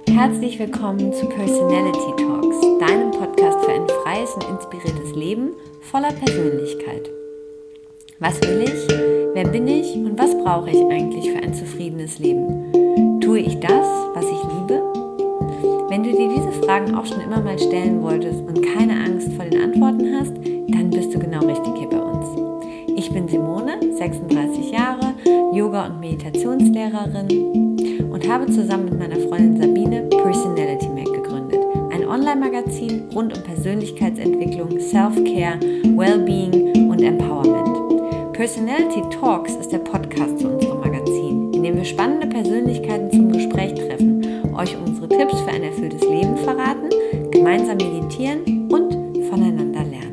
Herzlich willkommen zu Personality Talks, deinem Podcast für ein freies und inspiriertes Leben voller Persönlichkeit. Was will ich? Wer bin ich? Und was brauche ich eigentlich für ein zufriedenes Leben? Tue ich das, was ich liebe? Wenn du dir diese Fragen auch schon immer mal stellen wolltest und keine Angst vor den Antworten hast, dann bist du genau richtig hier bei uns. Ich bin Simone, 36 Jahre, Yoga- und Meditationslehrerin und habe zusammen mit meiner Freundin Sabine Personality Mag gegründet. Ein Online-Magazin rund um Persönlichkeitsentwicklung, Self-Care, Wellbeing und Empowerment. Personality Talks ist der Podcast zu unserem Magazin, in dem wir spannende Persönlichkeiten zum Gespräch treffen, euch unsere Tipps für ein erfülltes Leben verraten, gemeinsam meditieren und voneinander lernen.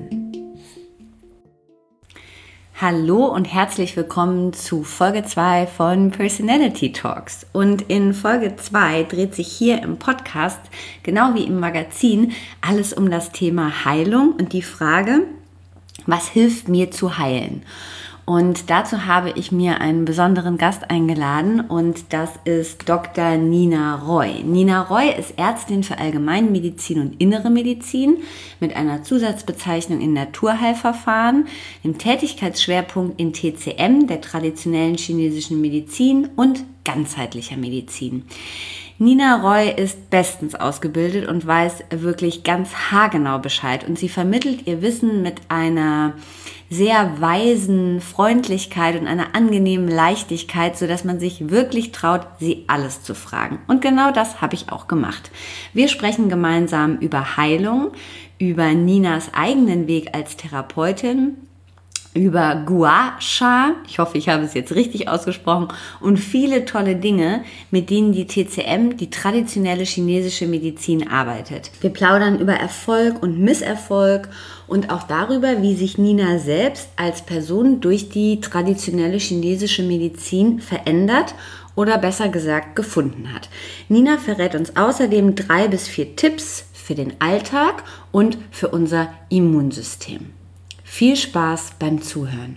Hallo und herzlich willkommen zu Folge 2 von Personality Talks. Und in Folge 2 dreht sich hier im Podcast, genau wie im Magazin, alles um das Thema Heilung und die Frage, was hilft mir zu heilen? Und dazu habe ich mir einen besonderen Gast eingeladen und das ist Dr. Nina Roy. Nina Roy ist Ärztin für Allgemeinmedizin und Innere Medizin mit einer Zusatzbezeichnung in Naturheilverfahren, dem Tätigkeitsschwerpunkt in TCM, der traditionellen chinesischen Medizin und ganzheitlicher Medizin. Nina Roy ist bestens ausgebildet und weiß wirklich ganz haargenau Bescheid und sie vermittelt ihr Wissen mit einer sehr weisen Freundlichkeit und einer angenehmen Leichtigkeit, sodass man sich wirklich traut, sie alles zu fragen. Und genau das habe ich auch gemacht. Wir sprechen gemeinsam über Heilung, über Ninas eigenen Weg als Therapeutin, über Gua Sha, ich hoffe, ich habe es jetzt richtig ausgesprochen, und viele tolle Dinge, mit denen die TCM, die traditionelle chinesische Medizin, arbeitet. Wir plaudern über Erfolg und Misserfolg und auch darüber, wie sich Nina selbst als Person durch die traditionelle chinesische Medizin verändert oder besser gesagt gefunden hat. Nina verrät uns außerdem 3 bis 4 Tipps für den Alltag und für unser Immunsystem. Viel Spaß beim Zuhören.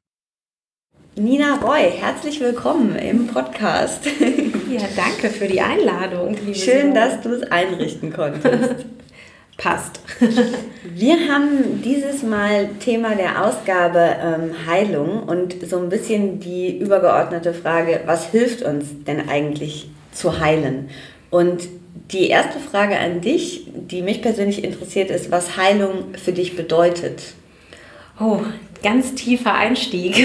Nina Roy, herzlich willkommen im Podcast. Ja, danke für die Einladung. Schön, dass du es einrichten konntest. Passt. Wir haben dieses Mal Thema der Ausgabe Heilung und so ein bisschen die übergeordnete Frage, was hilft uns denn eigentlich zu heilen? Und die erste Frage an dich, die mich persönlich interessiert, ist, was Heilung für dich bedeutet. Oh, ganz tiefer Einstieg.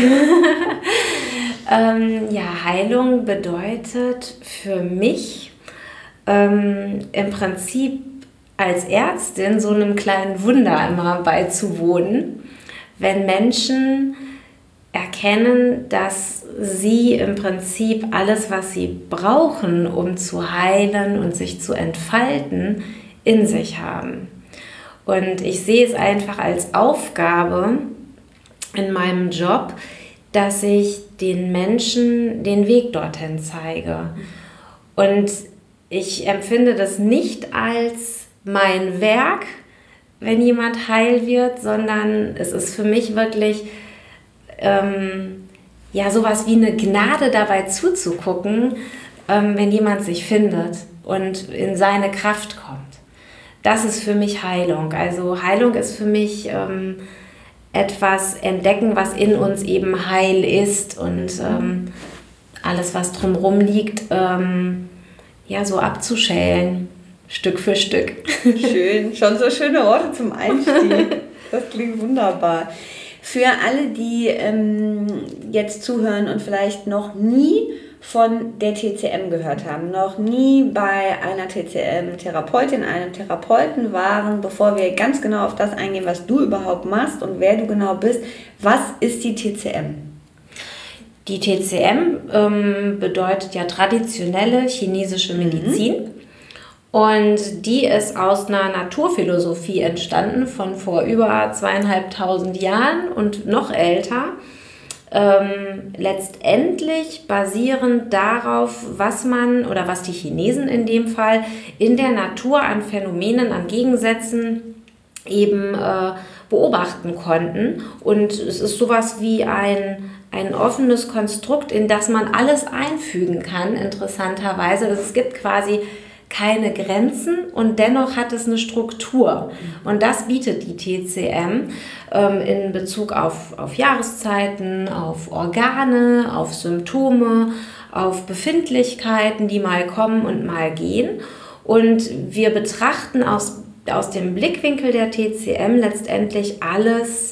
Heilung bedeutet für mich im Prinzip als Ärztin so einem kleinen Wunder immer beizuwohnen, wenn Menschen erkennen, dass sie im Prinzip alles, was sie brauchen, um zu heilen und sich zu entfalten, in sich haben. Und ich sehe es einfach als Aufgabe in meinem Job, dass ich den Menschen den Weg dorthin zeige. Und ich empfinde das nicht als mein Werk, wenn jemand heil wird, sondern es ist für mich wirklich sowas wie eine Gnade dabei zuzugucken, wenn jemand sich findet und in seine Kraft kommt. Das ist für mich Heilung. Also Heilung ist für mich etwas entdecken, was in uns eben heil ist und alles, was drumherum liegt, so abzuschälen, Stück für Stück. Schön, schon so schöne Worte zum Einstieg. Das klingt wunderbar. Für alle, die jetzt zuhören und vielleicht noch nie von der TCM gehört haben, noch nie bei einer TCM-Therapeutin, einem Therapeuten waren, bevor wir ganz genau auf das eingehen, was du überhaupt machst und wer du genau bist, was ist die TCM? Die TCM bedeutet ja traditionelle chinesische Medizin und die ist aus einer Naturphilosophie entstanden von vor über 2500 Jahren und noch älter. Letztendlich basierend darauf, was die Chinesen in dem Fall in der Natur an Phänomenen, an Gegensätzen eben beobachten konnten. Und es ist sowas wie ein offenes Konstrukt, in das man alles einfügen kann, interessanterweise. Es gibt quasi keine Grenzen und dennoch hat es eine Struktur. Und das bietet die TCM in Bezug auf Jahreszeiten, auf Organe, auf Symptome, auf Befindlichkeiten, die mal kommen und mal gehen. Und wir betrachten aus dem Blickwinkel der TCM letztendlich alles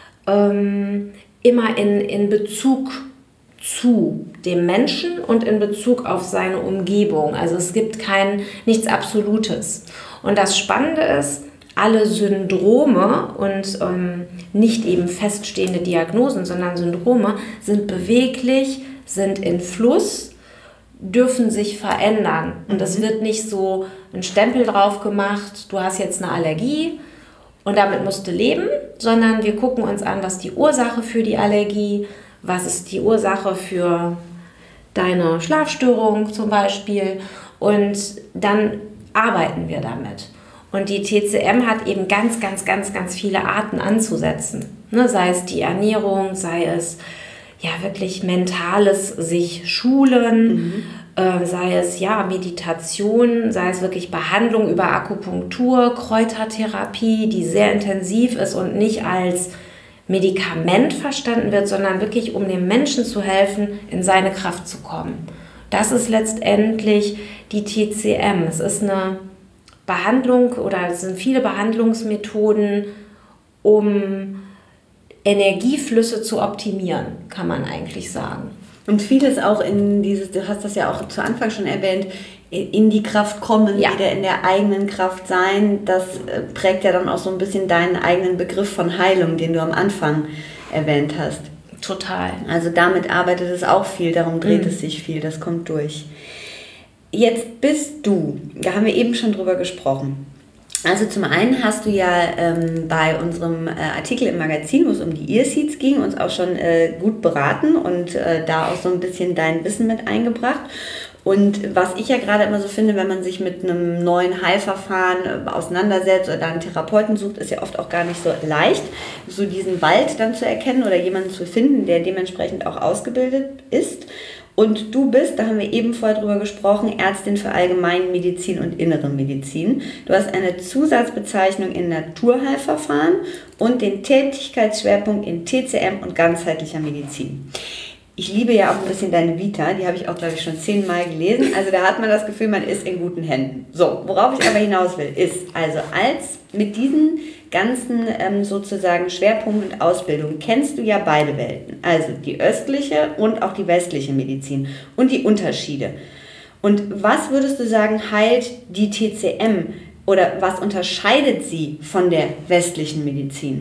immer in Bezug zu dem Menschen und in Bezug auf seine Umgebung. Also es gibt nichts Absolutes. Und das Spannende ist, alle Syndrome und nicht eben feststehende Diagnosen, sondern Syndrome sind beweglich, sind in Fluss, dürfen sich verändern. Und es wird nicht so ein Stempel drauf gemacht, du hast jetzt eine Allergie und damit musst du leben, sondern wir gucken uns an, was ist die Ursache für die Allergie, was ist die Ursache für deine Schlafstörung zum Beispiel, und dann arbeiten wir damit. Und die TCM hat eben ganz, ganz, ganz, ganz viele Arten anzusetzen. Ne, sei es die Ernährung, sei es ja wirklich mentales sich schulen, sei es Meditation, sei es wirklich Behandlung über Akupunktur, Kräutertherapie, die sehr intensiv ist und nicht als Medikament verstanden wird, sondern wirklich um dem Menschen zu helfen, in seine Kraft zu kommen. Das ist letztendlich die TCM. Es ist eine Behandlung oder es sind viele Behandlungsmethoden, um Energieflüsse zu optimieren, kann man eigentlich sagen. Und vieles auch du hast das ja auch zu Anfang schon erwähnt, in die Kraft kommen, wieder in der eigenen Kraft sein, das prägt ja dann auch so ein bisschen deinen eigenen Begriff von Heilung, den du am Anfang erwähnt hast. Total. Also damit arbeitet es auch viel, darum dreht es sich viel, das kommt durch. Jetzt bist du, da haben wir eben schon drüber gesprochen. Also zum einen hast du ja bei unserem Artikel im Magazin, wo es um die Earseeds ging, uns auch schon gut beraten und da auch so ein bisschen dein Wissen mit eingebracht. Und was ich ja gerade immer so finde, wenn man sich mit einem neuen Heilverfahren auseinandersetzt oder einen Therapeuten sucht, ist ja oft auch gar nicht so leicht, so diesen Wald dann zu erkennen oder jemanden zu finden, der dementsprechend auch ausgebildet ist. Und du bist, da haben wir eben vorher drüber gesprochen, Ärztin für Allgemeinmedizin und Innere Medizin. Du hast eine Zusatzbezeichnung in Naturheilverfahren und den Tätigkeitsschwerpunkt in TCM und ganzheitlicher Medizin. Ich liebe ja auch ein bisschen deine Vita, die habe ich auch, glaube ich, schon 10-mal gelesen. Also da hat man das Gefühl, man ist in guten Händen. So, worauf ich aber hinaus will, ist, also mit diesen ganzen sozusagen Schwerpunkten und Ausbildung kennst du ja beide Welten. Also die östliche und auch die westliche Medizin und die Unterschiede. Und was würdest du sagen, heilt die TCM oder was unterscheidet sie von der westlichen Medizin?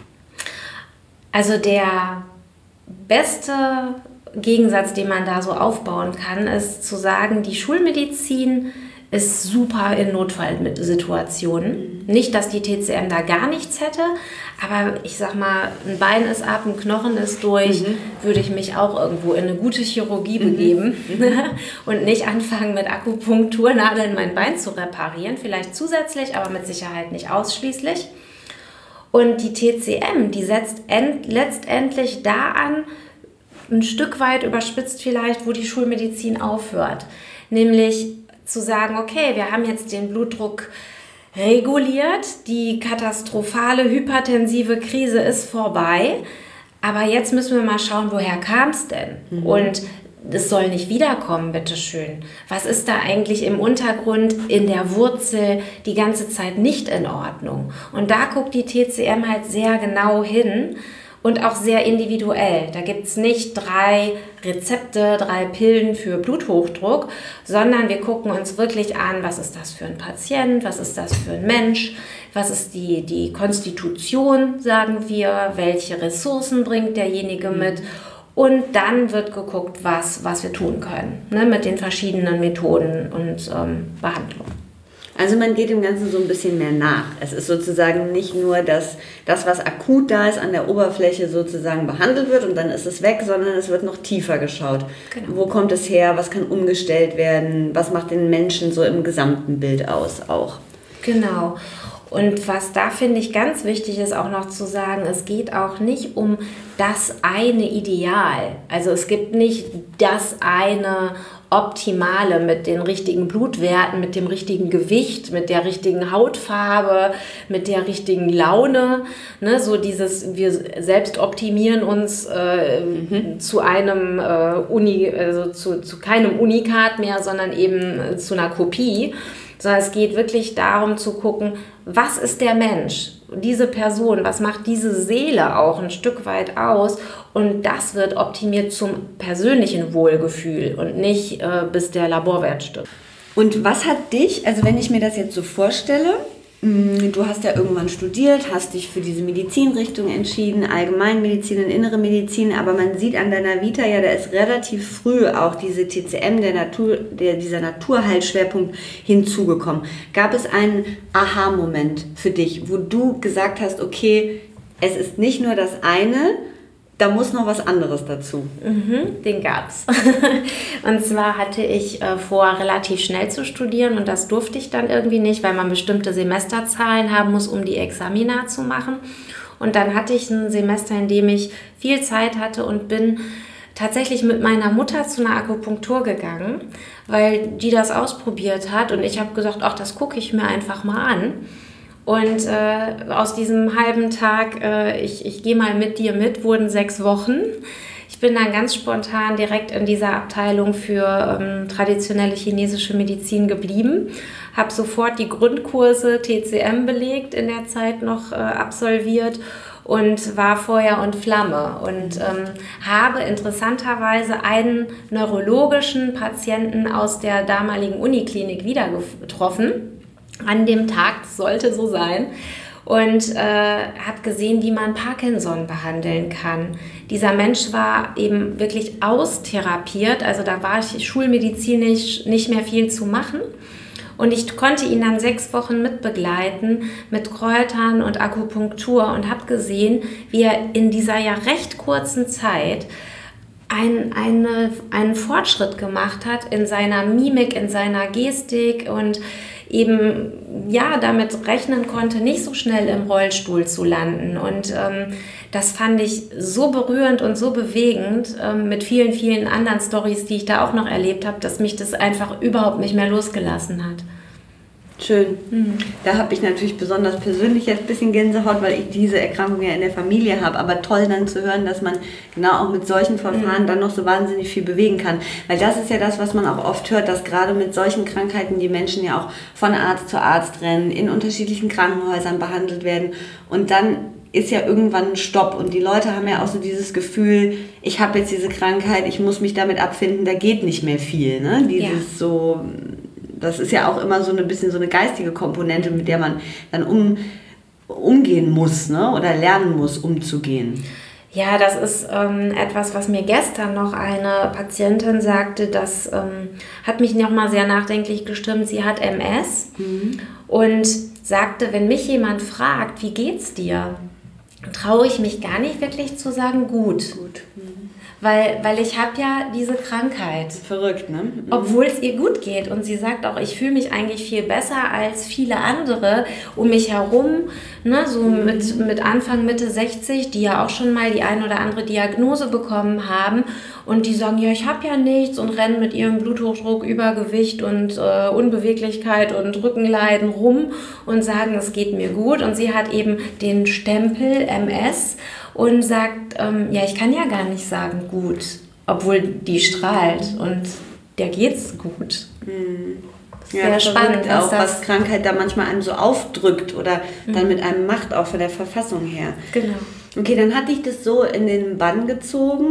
Also der beste Gegensatz, den man da so aufbauen kann, ist zu sagen, die Schulmedizin ist super in Notfallsituationen. Nicht, dass die TCM da gar nichts hätte, aber ich sag mal, ein Bein ist ab, ein Knochen ist durch, würde ich mich auch irgendwo in eine gute Chirurgie begeben und nicht anfangen mit Akupunkturnadeln mein Bein zu reparieren, vielleicht zusätzlich, aber mit Sicherheit nicht ausschließlich. Und die TCM, die setzt letztendlich da an, ein Stück weit überspitzt vielleicht, wo die Schulmedizin aufhört. Nämlich zu sagen, okay, wir haben jetzt den Blutdruck reguliert, die katastrophale hypertensive Krise ist vorbei, aber jetzt müssen wir mal schauen, woher kam es denn? Und es soll nicht wiederkommen, bitteschön. Was ist da eigentlich im Untergrund, in der Wurzel die ganze Zeit nicht in Ordnung? Und da guckt die TCM halt sehr genau hin und auch sehr individuell. Da gibt es nicht 3 Rezepte, 3 Pillen für Bluthochdruck, sondern wir gucken uns wirklich an, was ist das für ein Patient, was ist das für ein Mensch, was ist die Konstitution, sagen wir, welche Ressourcen bringt derjenige mit. Und dann wird geguckt, was wir tun können, ne, mit den verschiedenen Methoden und Behandlungen. Also man geht dem Ganzen so ein bisschen mehr nach. Es ist sozusagen nicht nur das, was akut da ist, an der Oberfläche sozusagen behandelt wird und dann ist es weg, sondern es wird noch tiefer geschaut. Genau. Wo kommt es her? Was kann umgestellt werden? Was macht den Menschen so im gesamten Bild aus auch? Genau. Und was da finde ich ganz wichtig ist auch noch zu sagen, es geht auch nicht um das eine Ideal. Also es gibt nicht das eine Optimale mit den richtigen Blutwerten, mit dem richtigen Gewicht, mit der richtigen Hautfarbe, mit der richtigen Laune. Ne? So dieses, wir selbst optimieren uns zu einem zu keinem Unikat mehr, sondern eben zu einer Kopie. Sondern es geht wirklich darum zu gucken, was ist der Mensch, diese Person, was macht diese Seele auch ein Stück weit aus, und das wird optimiert zum persönlichen Wohlgefühl und nicht bis der Laborwert stimmt. Und was hat dich, also wenn ich mir das jetzt so vorstelle, du hast ja irgendwann studiert, hast dich für diese Medizinrichtung entschieden, Allgemeinmedizin und Innere Medizin, aber man sieht an deiner Vita ja, da ist relativ früh auch diese TCM, dieser Naturheilschwerpunkt hinzugekommen. Gab es einen Aha-Moment für dich, wo du gesagt hast, okay, es ist nicht nur das eine, da muss noch was anderes dazu? Den gab's. Und zwar hatte ich vor, relativ schnell zu studieren, und das durfte ich dann irgendwie nicht, weil man bestimmte Semesterzahlen haben muss, um die Examina zu machen. Und dann hatte ich ein Semester, in dem ich viel Zeit hatte, und bin tatsächlich mit meiner Mutter zu einer Akupunktur gegangen, weil die das ausprobiert hat, und ich habe gesagt, ach, das gucke ich mir einfach mal an. Und aus diesem halben Tag, ich gehe mal mit dir mit, wurden 6 Wochen. Ich bin dann ganz spontan direkt in dieser Abteilung für traditionelle chinesische Medizin geblieben, habe sofort die Grundkurse TCM belegt, in der Zeit noch absolviert, und war Feuer und Flamme und habe interessanterweise einen neurologischen Patienten aus der damaligen Uniklinik wieder getroffen. An dem Tag, das sollte so sein, und habe gesehen, wie man Parkinson behandeln kann. Dieser Mensch war eben wirklich austherapiert, also da war schulmedizinisch nicht mehr viel zu machen. Und ich konnte ihn dann 6 Wochen mitbegleiten mit Kräutern und Akupunktur und habe gesehen, wie er in dieser ja recht kurzen Zeit einen Fortschritt gemacht hat in seiner Mimik, in seiner Gestik, und eben ja damit rechnen konnte, nicht so schnell im Rollstuhl zu landen. Und das fand ich so berührend und so bewegend, mit vielen, vielen anderen Storys, die ich da auch noch erlebt habe, dass mich das einfach überhaupt nicht mehr losgelassen hat. Schön. Da habe ich natürlich besonders persönlich jetzt ein bisschen Gänsehaut, weil ich diese Erkrankung ja in der Familie habe. Aber toll dann zu hören, dass man genau auch mit solchen Verfahren dann noch so wahnsinnig viel bewegen kann. Weil das ist ja das, was man auch oft hört, dass gerade mit solchen Krankheiten die Menschen ja auch von Arzt zu Arzt rennen, in unterschiedlichen Krankenhäusern behandelt werden. Und dann ist ja irgendwann ein Stopp. Und die Leute haben ja auch so dieses Gefühl, ich habe jetzt diese Krankheit, ich muss mich damit abfinden, da geht nicht mehr viel. Ne? Das ist ja auch immer so ein bisschen so eine geistige Komponente, mit der man dann umgehen muss, ne? Oder lernen muss, umzugehen. Ja, das ist etwas, was mir gestern noch eine Patientin sagte, das hat mich nochmal sehr nachdenklich gestimmt. Sie hat MS und sagte, wenn mich jemand fragt, wie geht's dir, traue ich mich gar nicht wirklich zu sagen, gut. Weil ich habe ja diese Krankheit. Verrückt, ne? Obwohl es ihr gut geht. Und sie sagt auch, ich fühle mich eigentlich viel besser als viele andere um mich herum, ne, so mit Anfang, Mitte 60, die ja auch schon mal die ein oder andere Diagnose bekommen haben. Und die sagen, ja, ich habe ja nichts, und rennen mit ihrem Bluthochdruck, Übergewicht und Unbeweglichkeit und Rückenleiden rum und sagen, es geht mir gut. Und sie hat eben den Stempel MS und sagt, ja, ich kann ja gar nicht sagen gut, obwohl die strahlt und der geht's gut. Ja, sehr spannend auch, was Krankheit da manchmal einem so aufdrückt oder dann mit einem macht, auch von der Verfassung her. Genau. Okay, dann hat dich das so in den Bann gezogen.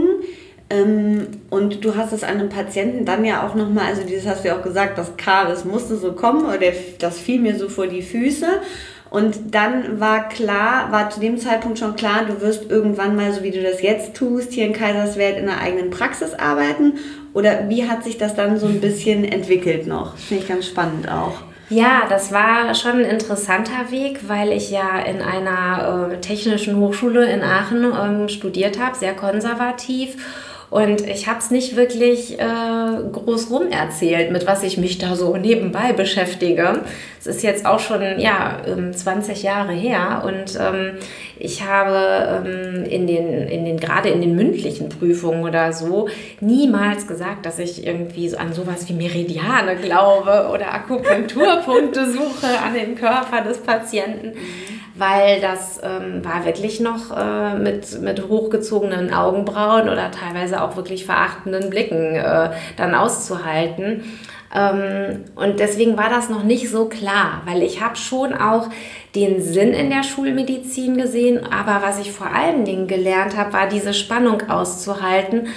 Und du hast es an einem Patienten dann ja auch nochmal, also das hast du ja auch gesagt, das musste so kommen, oder das fiel mir so vor die Füße. Und dann war zu dem Zeitpunkt schon klar, du wirst irgendwann mal, so wie du das jetzt tust, hier in Kaiserswerth in einer eigenen Praxis arbeiten. Oder wie hat sich das dann so ein bisschen entwickelt noch? Finde ich ganz spannend auch. Ja, das war schon ein interessanter Weg, weil ich ja in einer technischen Hochschule in Aachen studiert habe, sehr konservativ. Und ich habe es nicht wirklich groß rum erzählt, mit was ich mich da so nebenbei beschäftige. Es ist jetzt auch schon 20 Jahre her und ich habe gerade in den mündlichen Prüfungen oder so niemals gesagt, dass ich irgendwie so an sowas wie Meridiane glaube oder Akupunkturpunkte suche an den Körper des Patienten. Weil das war wirklich noch mit hochgezogenen Augenbrauen oder teilweise auch wirklich verachtenden Blicken dann auszuhalten. Und deswegen war das noch nicht so klar, weil ich habe schon auch den Sinn in der Schulmedizin gesehen, aber was ich vor allen Dingen gelernt habe, war diese Spannung auszuhalten,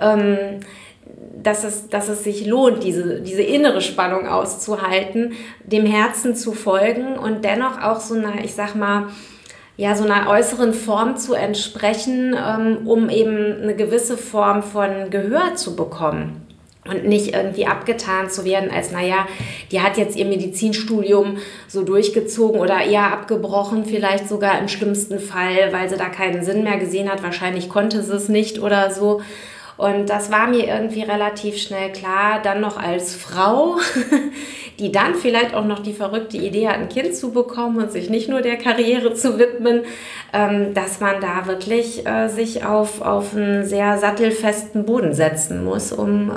dass es sich lohnt, diese innere Spannung auszuhalten, dem Herzen zu folgen und dennoch auch so einer, ich sag mal, so einer äußeren Form zu entsprechen, um eben eine gewisse Form von Gehör zu bekommen. Und nicht irgendwie abgetan zu werden als, die hat jetzt ihr Medizinstudium so durchgezogen oder eher abgebrochen, vielleicht sogar im schlimmsten Fall, weil sie da keinen Sinn mehr gesehen hat. Wahrscheinlich konnte sie es nicht oder so. Und das war mir irgendwie relativ schnell klar, dann noch als Frau, die dann vielleicht auch noch die verrückte Idee hat, ein Kind zu bekommen und sich nicht nur der Karriere zu widmen, dass man da wirklich sich auf einen sehr sattelfesten Boden setzen muss, um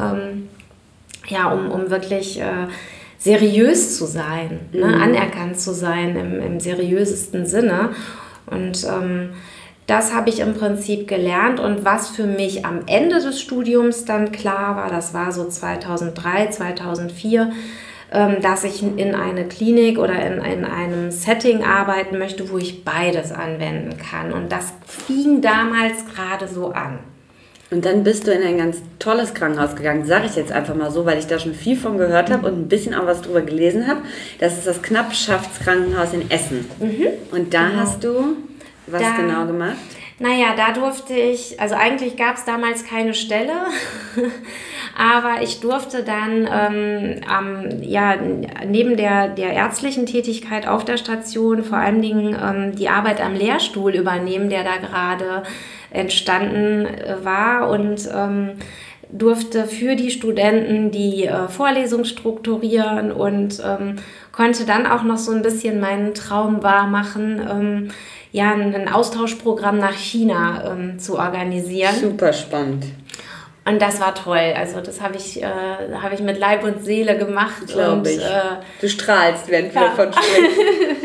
wirklich seriös zu sein, anerkannt zu sein im seriösesten Sinne. Und das habe ich im Prinzip gelernt und was für mich am Ende des Studiums dann klar war, das war so 2003, 2004, dass ich in eine Klinik oder in einem Setting arbeiten möchte, wo ich beides anwenden kann. Und das fing damals gerade so an. Und dann bist du in ein ganz tolles Krankenhaus gegangen, sage ich jetzt einfach mal so, weil ich da schon viel von gehört habe und ein bisschen auch was drüber gelesen habe. Das ist das Knappschaftskrankenhaus in Essen. Und da hast du was genau gemacht? Da durfte ich, also eigentlich gab es damals keine Stelle, aber ich durfte dann neben der ärztlichen Tätigkeit auf der Station vor allen Dingen die Arbeit am Lehrstuhl übernehmen, der da gerade entstanden war und durfte für die Studenten die Vorlesung strukturieren und konnte dann auch noch so ein bisschen meinen Traum wahrmachen, ein Austauschprogramm nach China zu organisieren. Super spannend. Und das war toll. Also das habe ich mit Leib und Seele gemacht. Glaube ich. Du strahlst, während wir davon sprechen.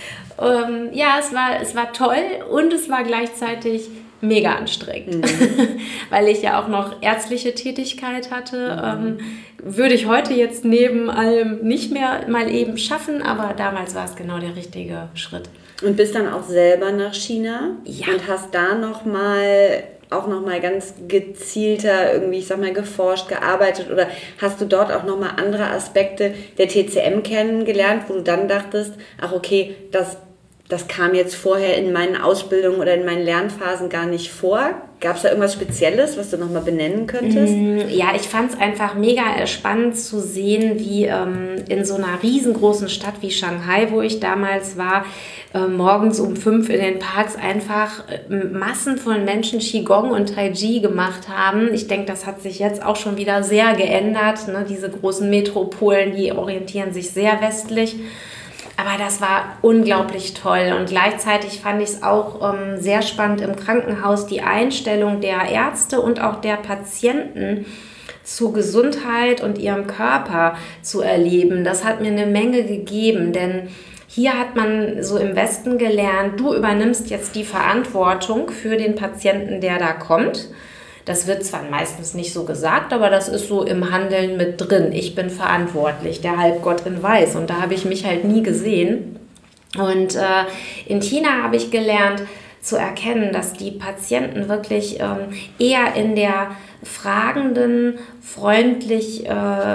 Es war toll und es war gleichzeitig mega anstrengend, weil ich ja auch noch ärztliche Tätigkeit hatte. Würde ich heute jetzt neben allem nicht mehr mal eben schaffen, aber damals war es genau der richtige Schritt. Und bist dann auch selber nach China? Ja. Und hast da noch mal ganz gezielter irgendwie, ich sag mal, geforscht, gearbeitet oder hast du dort auch noch mal andere Aspekte der TCM kennengelernt, wo du dann dachtest, ach okay, das kam jetzt vorher in meinen Ausbildungen oder in meinen Lernphasen gar nicht vor? Gab es da irgendwas Spezielles, was du nochmal benennen könntest? Ja, ich fand es einfach mega spannend zu sehen, wie in so einer riesengroßen Stadt wie Shanghai, wo ich damals war, morgens um 5 in den Parks einfach Massen von Menschen Qigong und Tai Chi gemacht haben. Ich denke, das hat sich jetzt auch schon wieder sehr geändert. Ne? Diese großen Metropolen, die orientieren sich sehr westlich. Aber das war unglaublich toll und gleichzeitig fand ich es auch sehr spannend im Krankenhaus, die Einstellung der Ärzte und auch der Patienten zu Gesundheit und ihrem Körper zu erleben. Das hat mir eine Menge gegeben, denn hier hat man so im Westen gelernt, du übernimmst jetzt die Verantwortung für den Patienten, der da kommt. Das wird zwar meistens nicht so gesagt, aber das ist so im Handeln mit drin. Ich bin verantwortlich, der Halbgott in Weiß. Und da habe ich mich halt nie gesehen. Und in China habe ich gelernt zu erkennen, dass die Patienten wirklich eher in der fragenden, freundlich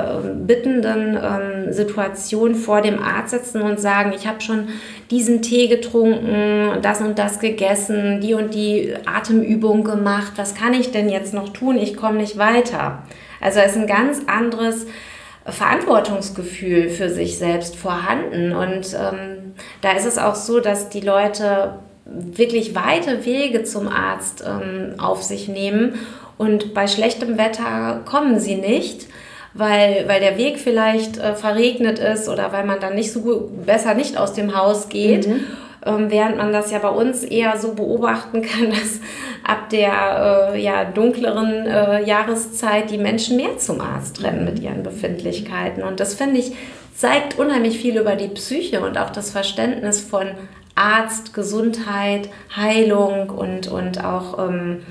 bittenden Situation vor dem Arzt sitzen und sagen, ich habe schon diesen Tee getrunken, das und das gegessen, die und die Atemübung gemacht, was kann ich denn jetzt noch tun? Ich komme nicht weiter. Also es ist ein ganz anderes Verantwortungsgefühl für sich selbst vorhanden und da ist es auch so, dass die Leute wirklich weite Wege zum Arzt auf sich nehmen, und bei schlechtem Wetter kommen sie nicht, weil der Weg vielleicht verregnet ist oder weil man dann besser nicht aus dem Haus geht. Während man das ja bei uns eher so beobachten kann, dass ab der dunkleren Jahreszeit die Menschen mehr zum Arzt rennen mit ihren Befindlichkeiten. Und das, finde ich, zeigt unheimlich viel über die Psyche und auch das Verständnis von Arzt, Gesundheit, Heilung und auch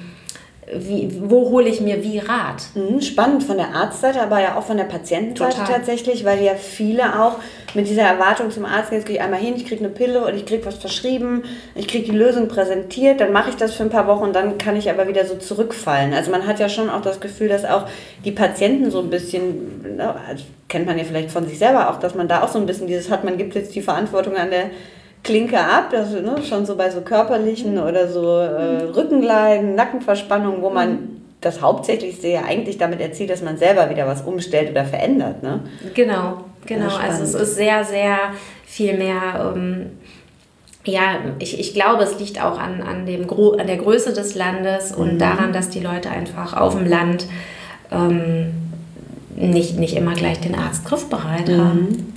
wo hole ich mir wie Rat? Spannend von der Arztseite, aber ja auch von der Patientenseite tatsächlich, weil ja viele auch mit dieser Erwartung zum Arzt gehen, jetzt gehe ich einmal hin, ich kriege eine Pille oder ich kriege was verschrieben, ich kriege die Lösung präsentiert, dann mache ich das für ein paar Wochen und dann kann ich aber wieder so zurückfallen. Also man hat ja schon auch das Gefühl, dass auch die Patienten so ein bisschen, also kennt man ja vielleicht von sich selber auch, dass man da auch so ein bisschen dieses hat, man gibt jetzt die Verantwortung an der Klinke ab, das, schon so bei so körperlichen oder so Rückenleiden, Nackenverspannungen, wo man das Hauptsächlichste ja eigentlich damit erzielt, dass man selber wieder was umstellt oder verändert. Ne? Genau. Also es ist sehr, sehr viel mehr, ich glaube, es liegt auch an der Größe des Landes und daran, dass die Leute einfach auf dem Land nicht immer gleich den Arzt griffbereit haben.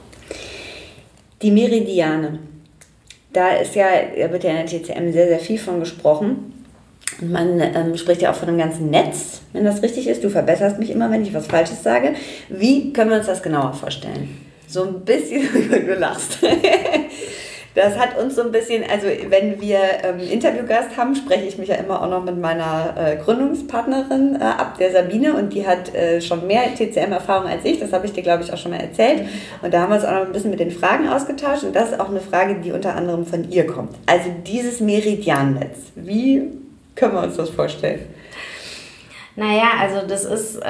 Die Meridiane. Da wird ja in der TCM sehr, sehr viel von gesprochen. Und man spricht ja auch von einem ganzen Netz, wenn das richtig ist. Du verbesserst mich immer, wenn ich was Falsches sage. Wie können wir uns das genauer vorstellen? So ein bisschen, du lachst. Das hat uns so ein bisschen, also wenn wir Interviewgast haben, spreche ich mich ja immer auch noch mit meiner Gründungspartnerin ab, der Sabine, und die hat schon mehr TCM-Erfahrung als ich, das habe ich dir, glaube ich, auch schon mal erzählt. Und da haben wir uns auch noch ein bisschen mit den Fragen ausgetauscht und das ist auch eine Frage, die unter anderem von ihr kommt. Also dieses Meridiannetz, wie können wir uns das vorstellen? Naja, also das ist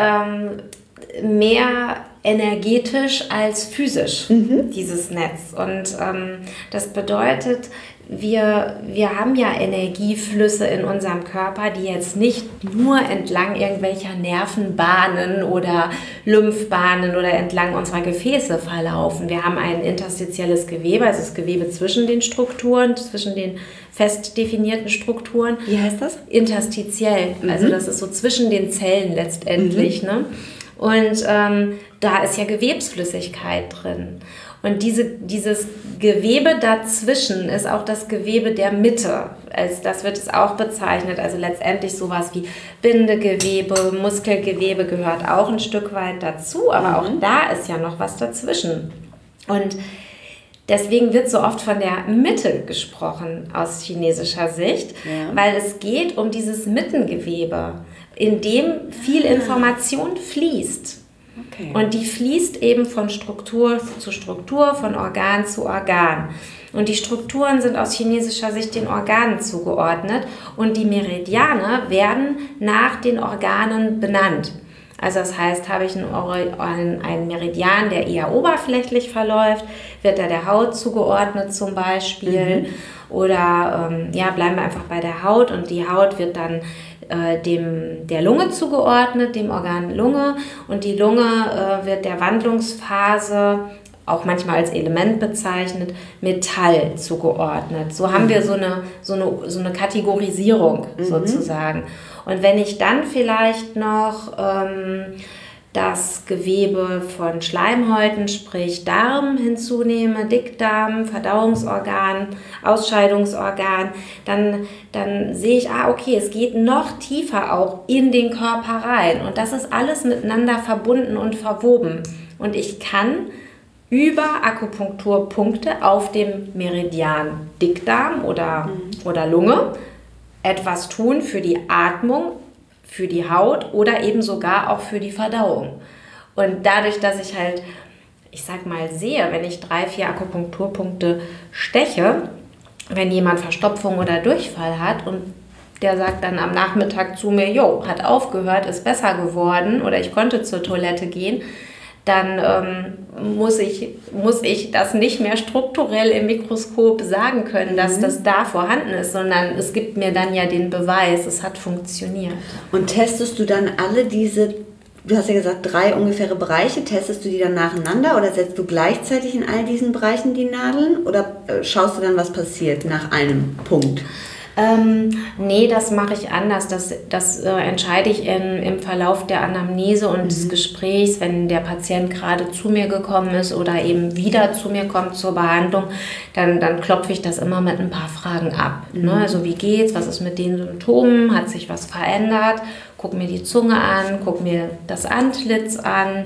mehr energetisch als physisch, dieses Netz. Und das bedeutet, wir haben ja Energieflüsse in unserem Körper, die jetzt nicht nur entlang irgendwelcher Nervenbahnen oder Lymphbahnen oder entlang unserer Gefäße verlaufen. Wir haben ein interstitielles Gewebe, also das Gewebe zwischen den Strukturen, zwischen den fest definierten Strukturen. Wie heißt das? Interstitiell, also das ist so zwischen den Zellen letztendlich, ne? Und da ist ja Gewebsflüssigkeit drin. Und dieses Gewebe dazwischen ist auch das Gewebe der Mitte. Als das wird es auch bezeichnet. Also letztendlich sowas wie Bindegewebe, Muskelgewebe gehört auch ein Stück weit dazu. Aber auch da ist ja noch was dazwischen. Und deswegen wird so oft von der Mitte gesprochen aus chinesischer Sicht, weil es geht um dieses Mittengewebe, in dem viel Information fließt. Okay. Und die fließt eben von Struktur zu Struktur, von Organ zu Organ. Und die Strukturen sind aus chinesischer Sicht den Organen zugeordnet und die Meridiane werden nach den Organen benannt. Also das heißt, habe ich einen Meridian, der eher oberflächlich verläuft, wird er der Haut zugeordnet zum Beispiel. Oder bleiben wir einfach bei der Haut und die Haut wird dann der Lunge zugeordnet, dem Organ Lunge. Und die Lunge wird der Wandlungsphase, auch manchmal als Element bezeichnet, Metall zugeordnet. So haben wir so eine Kategorisierung sozusagen. Und wenn ich dann vielleicht noch das Gewebe von Schleimhäuten, sprich Darm hinzunehme, Dickdarm, Verdauungsorgan, Ausscheidungsorgan, dann sehe ich, okay, es geht noch tiefer auch in den Körper rein. Und das ist alles miteinander verbunden und verwoben. Und ich kann über Akupunkturpunkte auf dem Meridian Dickdarm oder Lunge etwas tun für die Atmung, für die Haut oder eben sogar auch für die Verdauung. Und dadurch, dass ich halt, ich sag mal, sehe, wenn ich 3-4 Akupunkturpunkte steche, wenn jemand Verstopfung oder Durchfall hat und der sagt dann am Nachmittag zu mir, hat aufgehört, ist besser geworden oder ich konnte zur Toilette gehen, dann muss ich das nicht mehr strukturell im Mikroskop sagen können, dass das da vorhanden ist, sondern es gibt mir dann ja den Beweis, es hat funktioniert. Und testest du dann alle diese, du hast ja gesagt 3 ungefähre Bereiche, testest du die dann nacheinander oder setzt du gleichzeitig in all diesen Bereichen die Nadeln oder schaust du dann, was passiert nach einem Punkt? Nee, das mache ich anders. Das entscheide ich im Verlauf der Anamnese und des Gesprächs, wenn der Patient gerade zu mir gekommen ist oder eben wieder zu mir kommt zur Behandlung, dann klopfe ich das immer mit ein paar Fragen ab. Ne? Also wie geht's, was ist mit den Symptomen, hat sich was verändert, guck mir die Zunge an, guck mir das Antlitz an,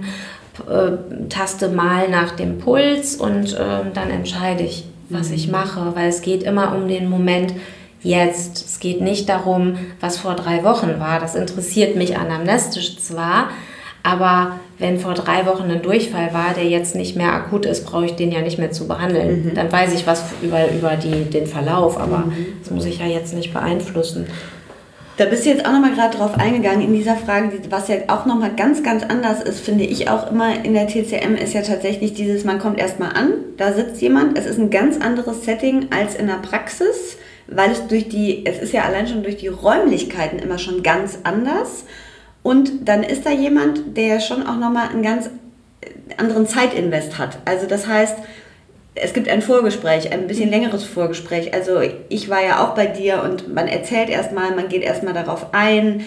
taste mal nach dem Puls und dann entscheide ich, was ich mache, weil es geht immer um den Moment jetzt. Es geht nicht darum, was vor 3 Wochen war. Das interessiert mich anamnestisch zwar, aber wenn vor 3 Wochen ein Durchfall war, der jetzt nicht mehr akut ist, brauche ich den ja nicht mehr zu behandeln. Dann weiß ich was über den Verlauf, aber das muss ich ja jetzt nicht beeinflussen. Da bist du jetzt auch nochmal gerade drauf eingegangen in dieser Frage, was ja auch nochmal ganz, ganz anders ist, finde ich auch immer in der TCM, ist ja tatsächlich dieses, man kommt erstmal an, da sitzt jemand, es ist ein ganz anderes Setting als in der Praxis, weil es ist ja allein schon durch die Räumlichkeiten immer schon ganz anders und dann ist da jemand, der schon auch nochmal einen ganz anderen Zeitinvest hat. Also das heißt, es gibt ein Vorgespräch, ein bisschen längeres Vorgespräch. Also ich war ja auch bei dir und man erzählt erstmal, man geht erstmal darauf ein.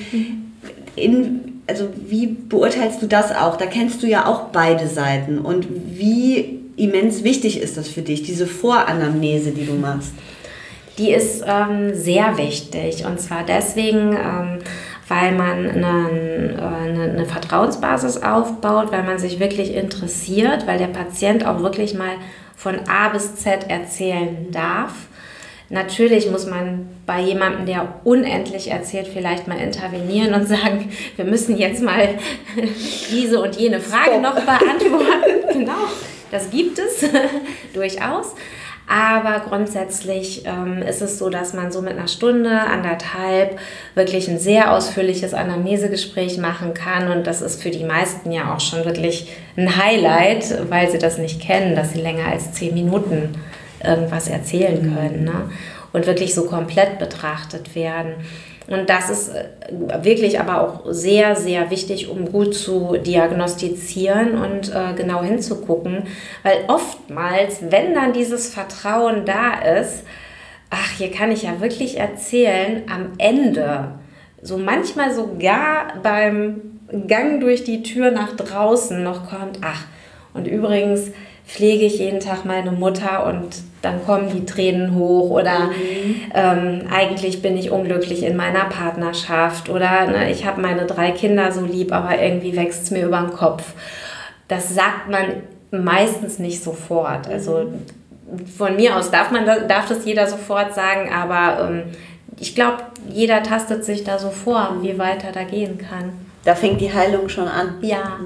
Also wie beurteilst du das auch? Da kennst du ja auch beide Seiten. Und wie immens wichtig ist das für dich, diese Voranamnese, die du machst? Die ist sehr wichtig und zwar deswegen, weil man eine Vertrauensbasis aufbaut, weil man sich wirklich interessiert, weil der Patient auch wirklich mal von A bis Z erzählen darf. Natürlich muss man bei jemandem, der unendlich erzählt, vielleicht mal intervenieren und sagen, wir müssen jetzt mal diese und jene Frage noch beantworten. Genau, das gibt es durchaus. Aber grundsätzlich ist es so, dass man so mit einer Stunde, 1,5 wirklich ein sehr ausführliches Anamnesegespräch machen kann. Und das ist für die meisten ja auch schon wirklich ein Highlight, weil sie das nicht kennen, dass sie länger als 10 Minuten irgendwas erzählen können, ne? Und wirklich so komplett betrachtet werden. Und das ist wirklich aber auch sehr, sehr wichtig, um gut zu diagnostizieren und genau hinzugucken. Weil oftmals, wenn dann dieses Vertrauen da ist, hier kann ich ja wirklich erzählen, am Ende, so manchmal sogar beim Gang durch die Tür nach draußen noch kommt, und übrigens pflege ich jeden Tag meine Mutter und dann kommen die Tränen hoch oder eigentlich bin ich unglücklich in meiner Partnerschaft oder ich habe meine 3 Kinder so lieb, aber irgendwie wächst es mir über den Kopf. Das sagt man meistens nicht sofort. Also von mir aus darf das jeder sofort sagen, aber ich glaube, jeder tastet sich da so vor, wie weit er da gehen kann. Da fängt die Heilung schon an. Ja.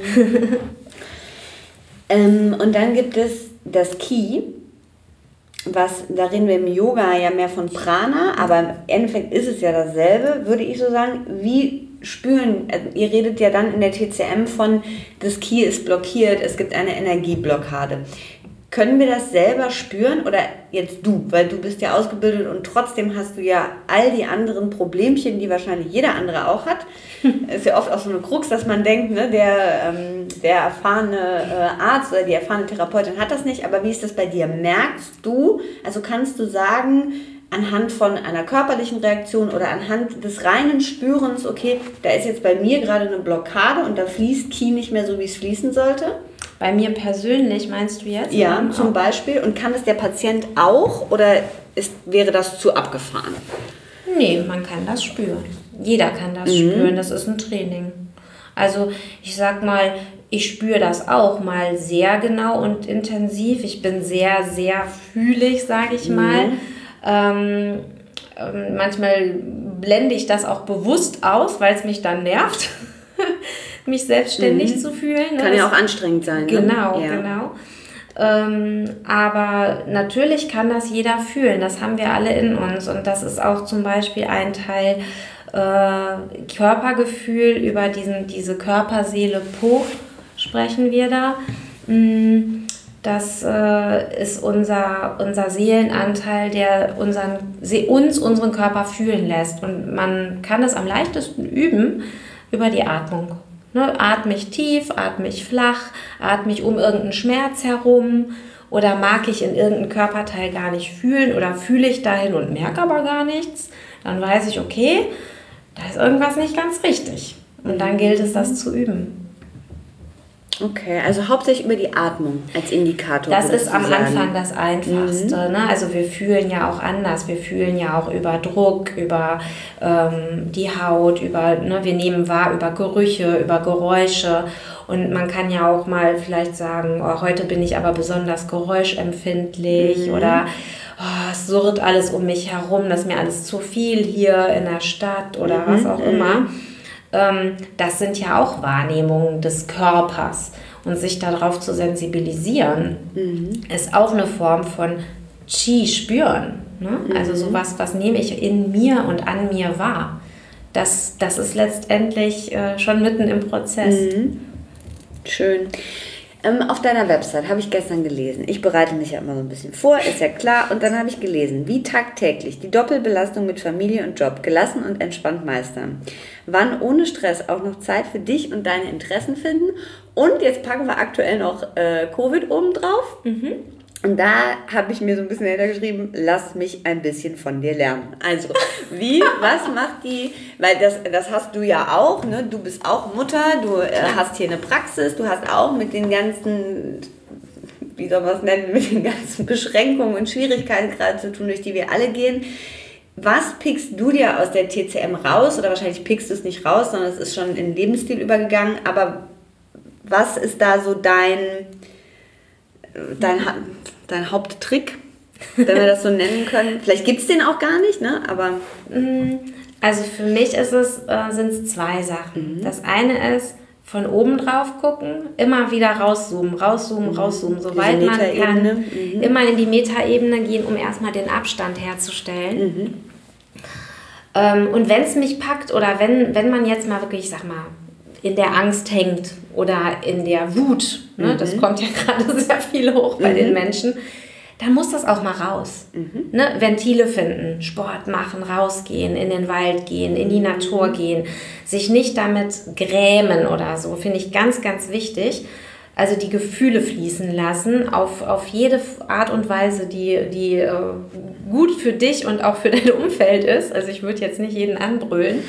Und dann gibt es das Ki, da reden wir im Yoga ja mehr von Prana, aber im Endeffekt ist es ja dasselbe, würde ich so sagen. Wie spüren, ihr redet ja dann in der TCM von, das Ki ist blockiert, es gibt eine Energieblockade. Können wir das selber spüren oder jetzt du, weil du bist ja ausgebildet und trotzdem hast du ja all die anderen Problemchen, die wahrscheinlich jeder andere auch hat. Ist ja oft auch so eine Krux, dass man denkt, ne, der erfahrene Arzt oder die erfahrene Therapeutin hat das nicht, aber wie ist das bei dir? Merkst du, also kannst du sagen, anhand von einer körperlichen Reaktion oder anhand des reinen Spürens, okay, da ist jetzt bei mir gerade eine Blockade und da fließt Ki nicht mehr so, wie es fließen sollte? Bei mir persönlich, meinst du jetzt? Ja, zum Beispiel. Und kann das der Patient auch oder wäre das zu abgefahren? Nee, man kann das spüren. Jeder kann das spüren. Das ist ein Training. Also ich sag mal, ich spüre das auch mal sehr genau und intensiv. Ich bin sehr, sehr fühlig, sage ich mal. Manchmal blende ich das auch bewusst aus, weil es mich dann nervt. Mich selbstständig zu fühlen. Kann ja auch anstrengend sein. Genau, ne? Genau. Aber natürlich kann das jeder fühlen. Das haben wir alle in uns. Und das ist auch zum Beispiel ein Teil Körpergefühl, über diese Körper-Seele-Po sprechen wir da. Das ist unser Seelenanteil, der unseren Körper fühlen lässt. Und man kann es am leichtesten üben über die Atmung. Ne, atme ich tief, atme ich flach, atme ich um irgendeinen Schmerz herum oder mag ich in irgendeinem Körperteil gar nicht fühlen oder fühle ich dahin und merke aber gar nichts, dann weiß ich, okay, da ist irgendwas nicht ganz richtig. Und dann gilt es, das zu üben. Okay, also hauptsächlich über die Atmung als Indikator. Das ist am Anfang das Einfachste. Ne? Also wir fühlen ja auch anders. Wir fühlen ja auch über Druck, über die Haut, wir nehmen wahr über Gerüche, über Geräusche. Und man kann ja auch mal vielleicht sagen, oh, heute bin ich aber besonders geräuschempfindlich oder es surrt alles um mich herum, das ist mir alles zu viel hier in der Stadt oder was auch immer. Das sind ja auch Wahrnehmungen des Körpers. Und sich darauf zu sensibilisieren, ist auch eine Form von Qi spüren. Ne? Also sowas, was nehme ich in mir und an mir wahr. Das ist letztendlich schon mitten im Prozess. Schön. Auf deiner Website habe ich gestern gelesen, ich bereite mich ja immer so ein bisschen vor, ist ja klar, und dann habe ich gelesen, wie tagtäglich die Doppelbelastung mit Familie und Job gelassen und entspannt meistern. Wann ohne Stress auch noch Zeit für dich und deine Interessen finden, und jetzt packen wir aktuell noch Covid oben drauf. Und da habe ich mir so ein bisschen hintergeschrieben, lass mich ein bisschen von dir lernen. Also, was macht die, weil das hast du ja auch, ne? Du bist auch Mutter, du hast hier eine Praxis, du hast auch mit den ganzen, wie soll man es nennen, mit den ganzen Beschränkungen und Schwierigkeiten gerade zu tun, durch die wir alle gehen. Was pickst du dir aus der TCM raus? Oder wahrscheinlich pickst du es nicht raus, sondern es ist schon in den Lebensstil übergegangen. Aber was ist da so dein Haupttrick, wenn wir das so nennen können? Vielleicht gibt es den auch gar nicht, ne? Aber also für mich sind es zwei Sachen. Das eine ist, von oben drauf gucken, immer wieder rauszoomen, so weit man kann. Immer in die Metaebene gehen, um erstmal den Abstand herzustellen. Und wenn es mich packt oder wenn man jetzt mal wirklich, ich sag mal, in der Angst hängt oder in der Wut, ne, das kommt ja gerade sehr viel hoch bei den Menschen, dann muss das auch mal raus. Ne? Ventile finden, Sport machen, rausgehen, in den Wald gehen, in die Natur gehen, sich nicht damit grämen oder so, finde ich ganz, ganz wichtig. Also die Gefühle fließen lassen, auf jede Art und Weise, die gut für dich und auch für dein Umfeld ist. Also ich würde jetzt nicht jeden anbrüllen,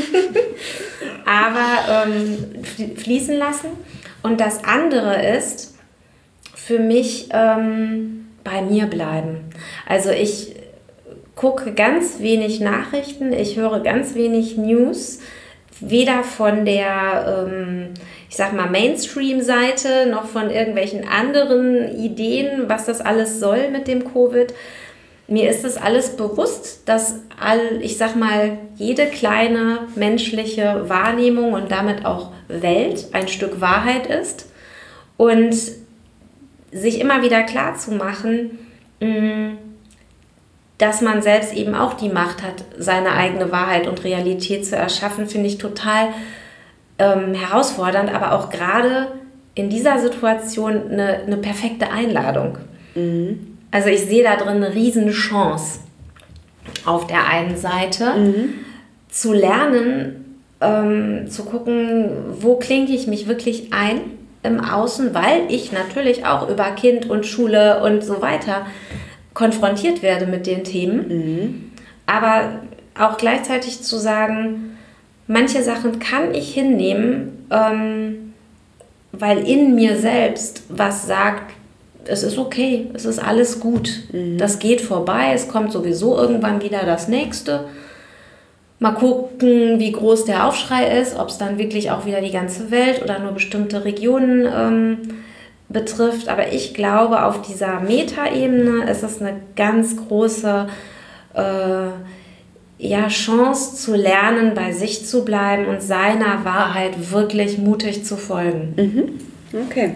aber fließen lassen. Und das andere ist für mich bei mir bleiben. Also ich gucke ganz wenig Nachrichten, ich höre ganz wenig News, weder von der, ich sag mal, Mainstream-Seite noch von irgendwelchen anderen Ideen, was das alles soll mit dem Covid. Mir ist es alles bewusst, dass ich sag mal, jede kleine menschliche Wahrnehmung und damit auch Welt ein Stück Wahrheit ist. Und sich immer wieder klar zu machen, dass man selbst eben auch die Macht hat, seine eigene Wahrheit und Realität zu erschaffen, finde ich total herausfordernd, aber auch gerade in dieser Situation eine perfekte Einladung. Also ich sehe da drin eine riesen Chance. Auf der einen Seite zu lernen, zu gucken, wo klinke ich mich wirklich ein im Außen, weil ich natürlich auch über Kind und Schule und so weiter konfrontiert werde mit den Themen. Aber auch gleichzeitig zu sagen, manche Sachen kann ich hinnehmen, weil in mir selbst was sagt, es ist okay, es ist alles gut, das geht vorbei, es kommt sowieso irgendwann wieder das Nächste. Mal gucken, wie groß der Aufschrei ist, ob es dann wirklich auch wieder die ganze Welt oder nur bestimmte Regionen betrifft. Aber ich glaube, auf dieser Metaebene ist es eine ganz große Chance zu lernen, bei sich zu bleiben und seiner Wahrheit wirklich mutig zu folgen. Okay.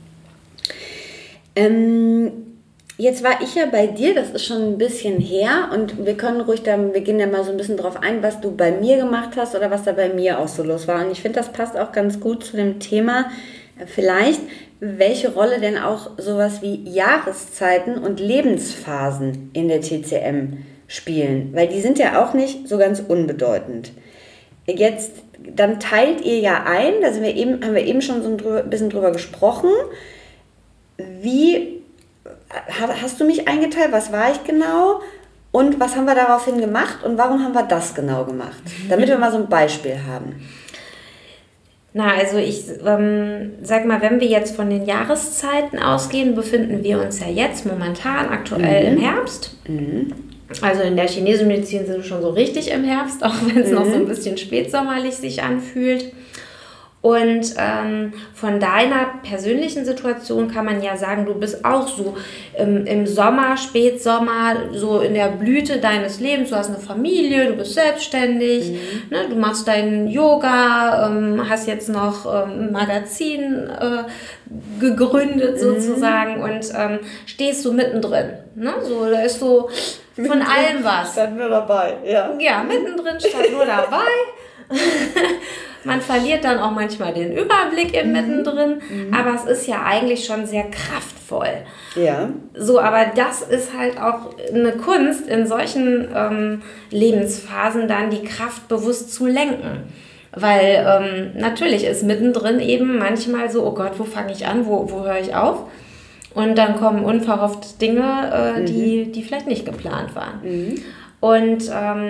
Jetzt war ich ja bei dir, das ist schon ein bisschen her, und wir gehen ja mal so ein bisschen drauf ein, was du bei mir gemacht hast oder was da bei mir auch so los war. Und ich finde, das passt auch ganz gut zu dem Thema, vielleicht, welche Rolle denn auch sowas wie Jahreszeiten und Lebensphasen in der TCM spielen, weil die sind ja auch nicht so ganz unbedeutend. Jetzt, dann teilt ihr ja ein, da haben wir eben schon so ein bisschen drüber gesprochen, wie hast du mich eingeteilt? Was war ich genau? Und was haben wir daraufhin gemacht? Und warum haben wir das genau gemacht? Damit wir mal so ein Beispiel haben. Na, also ich sag mal, wenn wir jetzt von den Jahreszeiten ausgehen, befinden wir uns ja jetzt momentan aktuell im Herbst. Also in der chinesischen Medizin sind wir schon so richtig im Herbst, auch wenn es noch so ein bisschen spätsommerlich sich anfühlt. Und von deiner persönlichen Situation kann man ja sagen, du bist auch so im Sommer, Spätsommer, so in der Blüte deines Lebens. Du hast eine Familie, du bist selbstständig, ne, du machst deinen Yoga, hast jetzt noch ein Magazin gegründet sozusagen und stehst so mittendrin. Ne? So, da ist so von allem was. Statt nur dabei, ja. Ja, mittendrin statt nur dabei. Man verliert dann auch manchmal den Überblick im Mittendrin, aber es ist ja eigentlich schon sehr kraftvoll. Ja. So, aber das ist halt auch eine Kunst, in solchen Lebensphasen dann die Kraft bewusst zu lenken. Weil natürlich ist mittendrin eben manchmal so, oh Gott, wo fange ich an, wo höre ich auf? Und dann kommen unverhoffte Dinge, die vielleicht nicht geplant waren. Und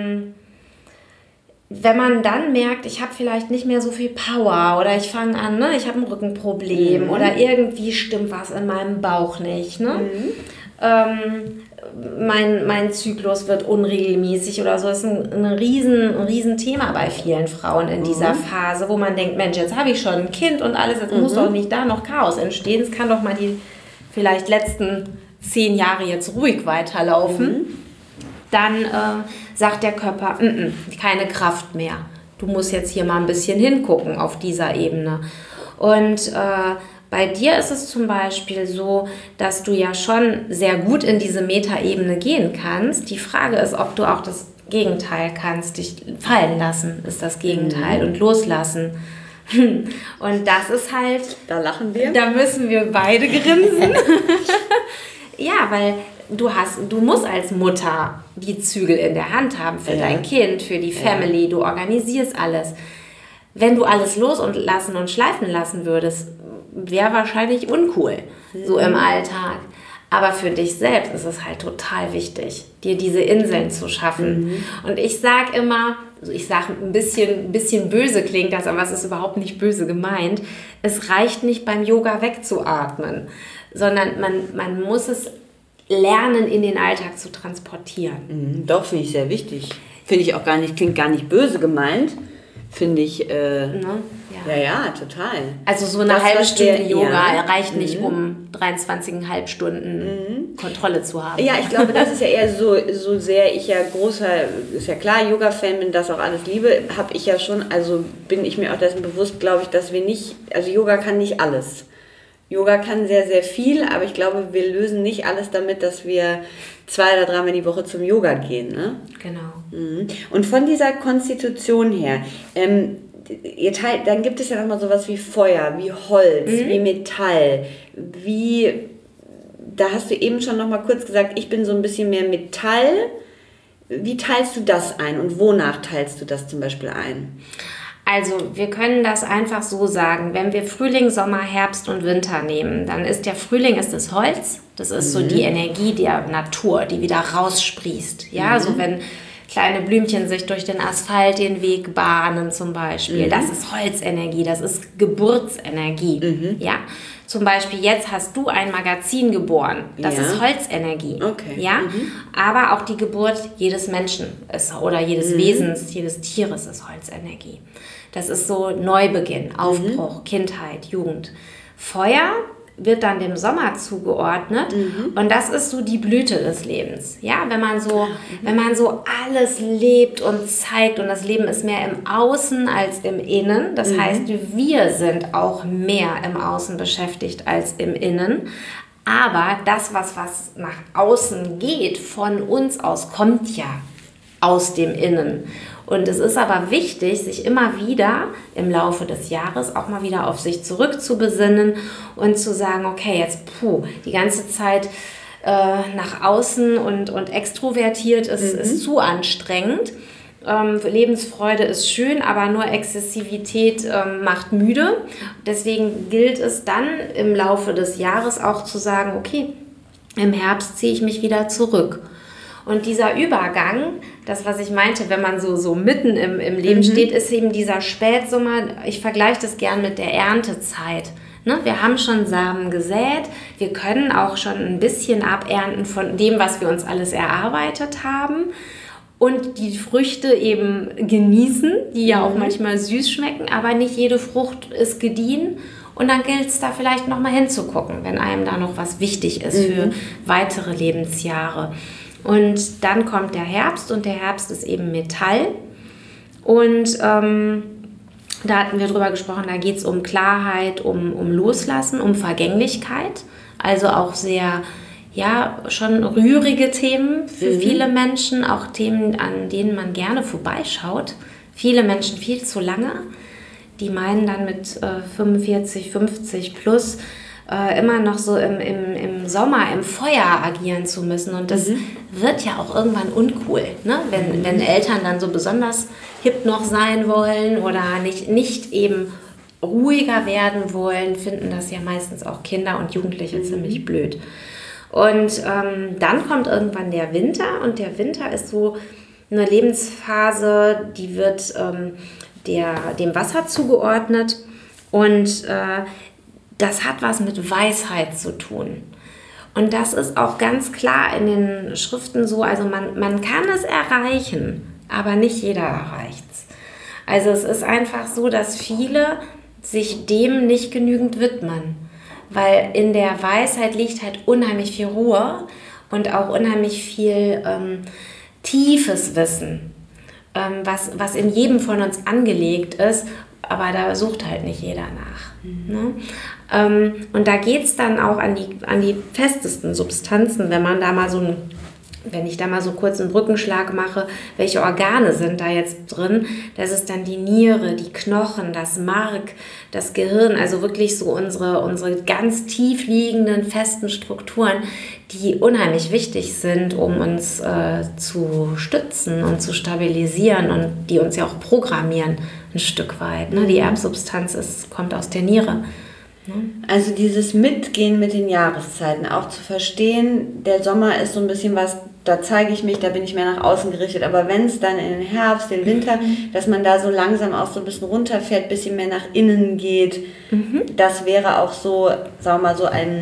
wenn man dann merkt, ich habe vielleicht nicht mehr so viel Power oder ich fange an, ne, ich habe ein Rückenproblem oder irgendwie stimmt was in meinem Bauch nicht, ne? Mein Zyklus wird unregelmäßig oder so. Das ist ein riesen Thema bei vielen Frauen in dieser Phase, wo man denkt, Mensch, jetzt habe ich schon ein Kind und alles, jetzt muss doch nicht da noch Chaos entstehen. Es kann doch mal die vielleicht letzten 10 Jahre jetzt ruhig weiterlaufen. Dann sagt der Körper, keine Kraft mehr. Du musst jetzt hier mal ein bisschen hingucken auf dieser Ebene. Und bei dir ist es zum Beispiel so, dass du ja schon sehr gut in diese Metaebene gehen kannst. Die Frage ist, ob du auch das Gegenteil kannst. Dich fallen lassen ist das Gegenteil und loslassen. Und das ist halt... Da lachen wir. Da müssen wir beide grinsen. Ja, weil du musst als Mutter die Zügel in der Hand haben für dein Kind, für die Family, du organisierst alles. Wenn du alles loslassen und schleifen lassen würdest, wäre wahrscheinlich uncool, so im Alltag. Aber für dich selbst ist es halt total wichtig, dir diese Inseln zu schaffen. Und ich sage immer, also ich sage ein bisschen böse klingt das, aber es ist überhaupt nicht böse gemeint, es reicht nicht beim Yoga wegzuatmen, sondern man muss es lernen, in den Alltag zu transportieren. Doch, finde ich sehr wichtig. Finde ich auch gar nicht, klingt gar nicht böse gemeint. Finde ich, ja, total. Also so eine halbe Stunde Yoga reicht nicht, um 23,5 Stunden Kontrolle zu haben. Ja, ich glaube, das ist ja eher so sehr ich ja ist ja klar, Yoga-Fan bin, das auch alles liebe, habe ich ja schon, also bin ich mir auch dessen bewusst, glaube ich, dass wir nicht, also Yoga kann nicht alles. Yoga kann sehr, sehr viel, aber ich glaube, wir lösen nicht alles damit, dass wir 2 oder 3 Mal die Woche zum Yoga gehen. Ne? Genau. Und von dieser Konstitution her, dann gibt es ja nochmal sowas wie Feuer, wie Holz, wie Metall, da hast du eben schon nochmal kurz gesagt, ich bin so ein bisschen mehr Metall. Wie teilst du das ein und wonach teilst du das zum Beispiel ein? Also wir können das einfach so sagen, wenn wir Frühling, Sommer, Herbst und Winter nehmen, dann ist der Frühling ist das Holz, das ist so die Energie der Natur, die wieder raussprießt. Ja, so wenn kleine Blümchen sich durch den Asphalt den Weg bahnen zum Beispiel, das ist Holzenergie, das ist Geburtsenergie. Ja, zum Beispiel jetzt hast du ein Magazin geboren, das ist Holzenergie. Okay. Ja, aber auch die Geburt jedes Menschen oder jedes Wesens, jedes Tieres ist Holzenergie. Das ist so Neubeginn, Aufbruch, Kindheit, Jugend. Feuer wird dann dem Sommer zugeordnet und das ist so die Blüte des Lebens. Ja, wenn man so alles lebt und zeigt und das Leben ist mehr im Außen als im Innen. Das heißt, wir sind auch mehr im Außen beschäftigt als im Innen. Aber das, was nach außen geht, von uns aus, kommt ja aus dem Innen. Und es ist aber wichtig, sich immer wieder im Laufe des Jahres auch mal wieder auf sich zurückzubesinnen und zu sagen, okay, jetzt die ganze Zeit nach außen und extrovertiert ist zu anstrengend. Lebensfreude ist schön, aber nur Exzessivität macht müde. Deswegen gilt es dann im Laufe des Jahres auch zu sagen, okay, im Herbst ziehe ich mich wieder zurück. Und dieser Übergang, das, was ich meinte, wenn man so mitten im Leben steht, ist eben dieser Spätsommer. Ich vergleiche das gern mit der Erntezeit. Ne? Wir haben schon Samen gesät. Wir können auch schon ein bisschen abernten von dem, was wir uns alles erarbeitet haben. Und die Früchte eben genießen, die ja auch manchmal süß schmecken. Aber nicht jede Frucht ist gediehen. Und dann gilt es da vielleicht nochmal hinzugucken, wenn einem da noch was wichtig ist für weitere Lebensjahre. Und dann kommt der Herbst und der Herbst ist eben Metall. Und da hatten wir drüber gesprochen, da geht es um Klarheit, um Loslassen, um Vergänglichkeit. Also auch sehr, ja, schon rührige Themen für viele Menschen, auch Themen, an denen man gerne vorbeischaut. Viele Menschen viel zu lange, die meinen dann mit 45, 50 plus immer noch so im Sommer, im Feuer agieren zu müssen. Und das wird ja auch irgendwann uncool, ne? Wenn Eltern dann so besonders hip noch sein wollen oder nicht eben ruhiger werden wollen, finden das ja meistens auch Kinder und Jugendliche ziemlich blöd. Und dann kommt irgendwann der Winter und der Winter ist so eine Lebensphase, die wird dem Wasser zugeordnet und das hat was mit Weisheit zu tun. Und das ist auch ganz klar in den Schriften so, also man kann es erreichen, aber nicht jeder erreicht es. Also es ist einfach so, dass viele sich dem nicht genügend widmen, weil in der Weisheit liegt halt unheimlich viel Ruhe und auch unheimlich viel tiefes Wissen, was in jedem von uns angelegt ist, aber da sucht halt nicht jeder nach. Ne? Und da geht es dann auch an die festesten Substanzen, wenn ich da mal so kurz einen Brückenschlag mache, welche Organe sind da jetzt drin? Das ist dann die Niere, die Knochen, das Mark, das Gehirn, also wirklich so unsere ganz tief liegenden, festen Strukturen, die unheimlich wichtig sind, um uns zu stützen und zu stabilisieren und die uns ja auch programmieren ein Stück weit. Ne? Die Erbsubstanz kommt aus der Niere. Also dieses Mitgehen mit den Jahreszeiten, auch zu verstehen, der Sommer ist so ein bisschen was, da zeige ich mich, da bin ich mehr nach außen gerichtet, aber wenn es dann in den Herbst, den Winter, dass man da so langsam auch so ein bisschen runterfährt, ein bisschen mehr nach innen geht, das wäre auch so, sagen wir mal, so ein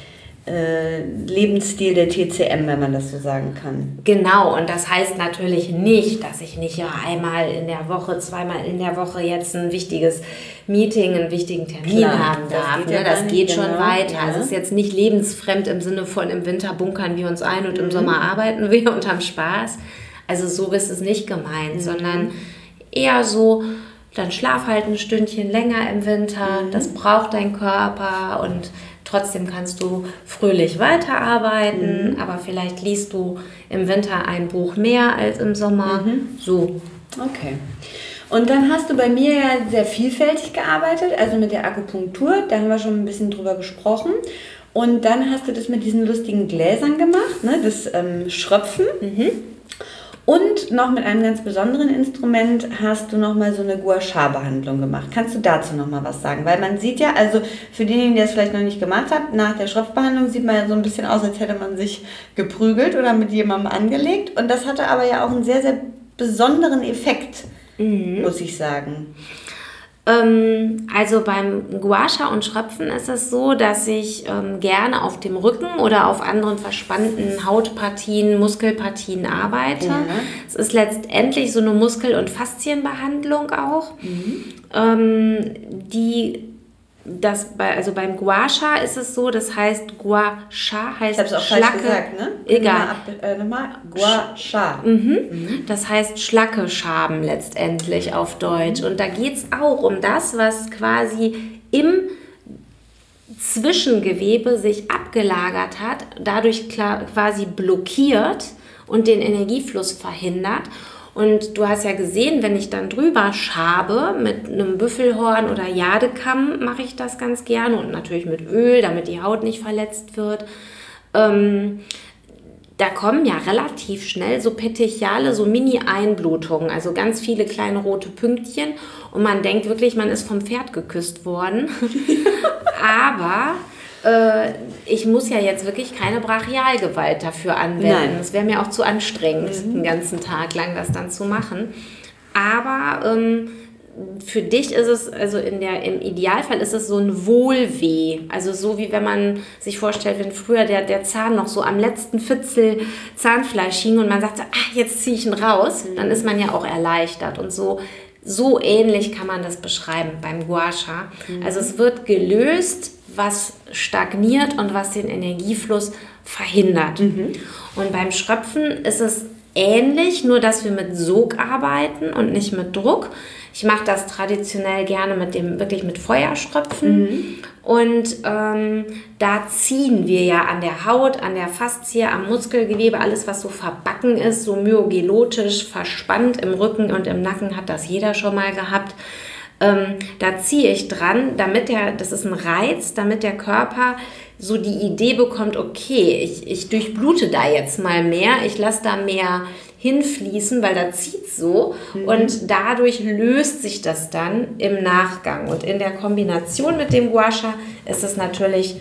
Lebensstil der TCM, wenn man das so sagen kann. Genau, und das heißt natürlich nicht, dass ich nicht einmal in der Woche, zweimal in der Woche jetzt ein wichtiges Meeting, einen wichtigen Termin haben darf. Das geht schon weiter. Ja. Also es ist jetzt nicht lebensfremd im Sinne von im Winter bunkern wir uns ein und im Sommer arbeiten wir und haben Spaß. Also so ist es nicht gemeint, sondern eher so, dann schlaf halt ein Stündchen länger im Winter, das braucht dein Körper und trotzdem kannst du fröhlich weiterarbeiten, aber vielleicht liest du im Winter ein Buch mehr als im Sommer. So. Okay. Und dann hast du bei mir ja sehr vielfältig gearbeitet, also mit der Akupunktur, da haben wir schon ein bisschen drüber gesprochen. Und dann hast du das mit diesen lustigen Gläsern gemacht, ne? Das Schröpfen. Und noch mit einem ganz besonderen Instrument hast du nochmal so eine Gua Sha-Behandlung gemacht. Kannst du dazu nochmal was sagen? Weil man sieht ja, also für diejenigen, die das vielleicht noch nicht gemacht haben, nach der Schröpfbehandlung sieht man ja so ein bisschen aus, als hätte man sich geprügelt oder mit jemandem angelegt. Und das hatte aber ja auch einen sehr, sehr besonderen Effekt, muss ich sagen. Also beim Gua Sha und Schröpfen ist es so, dass ich gerne auf dem Rücken oder auf anderen verspannten Hautpartien, Muskelpartien arbeite. Ja. Es ist letztendlich so eine Muskel- und Faszienbehandlung auch. Also beim Gua Sha ist es so, das heißt Gua Sha heißt ich hab's auch Schlacke. Falsch gesagt, ne? Egal. Nochmal. Gua Sha. Das heißt Schlacke schaben letztendlich auf Deutsch. Und da geht es auch um das, was quasi im Zwischengewebe sich abgelagert hat, dadurch quasi blockiert und den Energiefluss verhindert. Und du hast ja gesehen, wenn ich dann drüber schabe, mit einem Büffelhorn oder Jadekamm mache ich das ganz gerne und natürlich mit Öl, damit die Haut nicht verletzt wird. Da kommen ja relativ schnell so petechiale, so Mini-Einblutungen, also ganz viele kleine rote Pünktchen und man denkt wirklich, man ist vom Pferd geküsst worden. Aber ich muss ja jetzt wirklich keine Brachialgewalt dafür anwenden. Es wäre mir auch zu anstrengend, den ganzen Tag lang das dann zu machen. Aber für dich ist es, also im Idealfall ist es so ein Wohlweh. Also so wie wenn man sich vorstellt, wenn früher der Zahn noch so am letzten Fitzel Zahnfleisch hing und man sagt, jetzt ziehe ich ihn raus, dann ist man ja auch erleichtert. Und so ähnlich kann man das beschreiben beim Gua Sha. Also es wird gelöst, was stagniert und was den Energiefluss verhindert. Und beim Schröpfen ist es ähnlich, nur dass wir mit Sog arbeiten und nicht mit Druck. Ich mache das traditionell gerne mit Feuerströpfen. Und da ziehen wir ja an der Haut, an der Faszie, am Muskelgewebe, alles was so verbacken ist, so myogelotisch verspannt im Rücken und im Nacken, hat das jeder schon mal gehabt. Da ziehe ich dran, das ist ein Reiz, damit der Körper so die Idee bekommt, okay, ich durchblute da jetzt mal mehr, ich lasse da mehr hinfließen, weil da zieht es so und dadurch löst sich das dann im Nachgang. Und in der Kombination mit dem Gua Sha ist es natürlich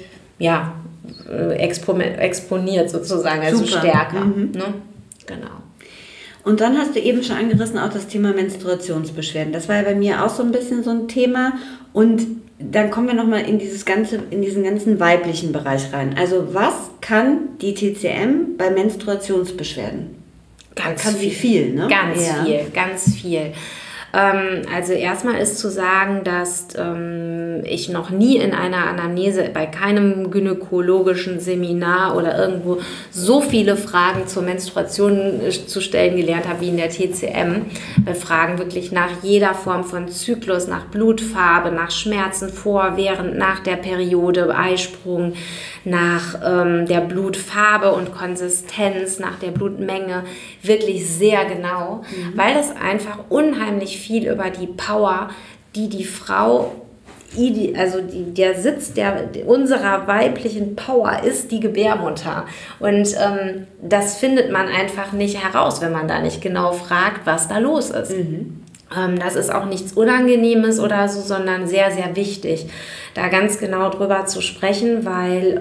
exponiert sozusagen, also Super. stärker. Ne? Genau. Und dann hast du eben schon angerissen auch das Thema Menstruationsbeschwerden. Das war ja bei mir auch so ein bisschen so ein Thema. Und dann kommen wir nochmal in diesen ganzen weiblichen Bereich rein. Also was kann die TCM bei Menstruationsbeschwerden? Wie viel, ne? Ganz viel. Also erstmal ist zu sagen, dass ich noch nie in einer Anamnese, bei keinem gynäkologischen Seminar oder irgendwo so viele Fragen zur Menstruation zu stellen gelernt habe wie in der TCM. Wir fragen wirklich nach jeder Form von Zyklus, nach Blutfarbe, nach Schmerzen vor, während, nach der Periode, Eisprung, nach der Blutfarbe und Konsistenz, nach der Blutmenge, wirklich sehr genau, weil das einfach unheimlich viel über die Power, die Frau, also der Sitz unserer weiblichen Power ist die Gebärmutter. Und das findet man einfach nicht heraus, wenn man da nicht genau fragt, was da los ist. Das ist auch nichts Unangenehmes oder so, sondern sehr, sehr wichtig, da ganz genau drüber zu sprechen, weil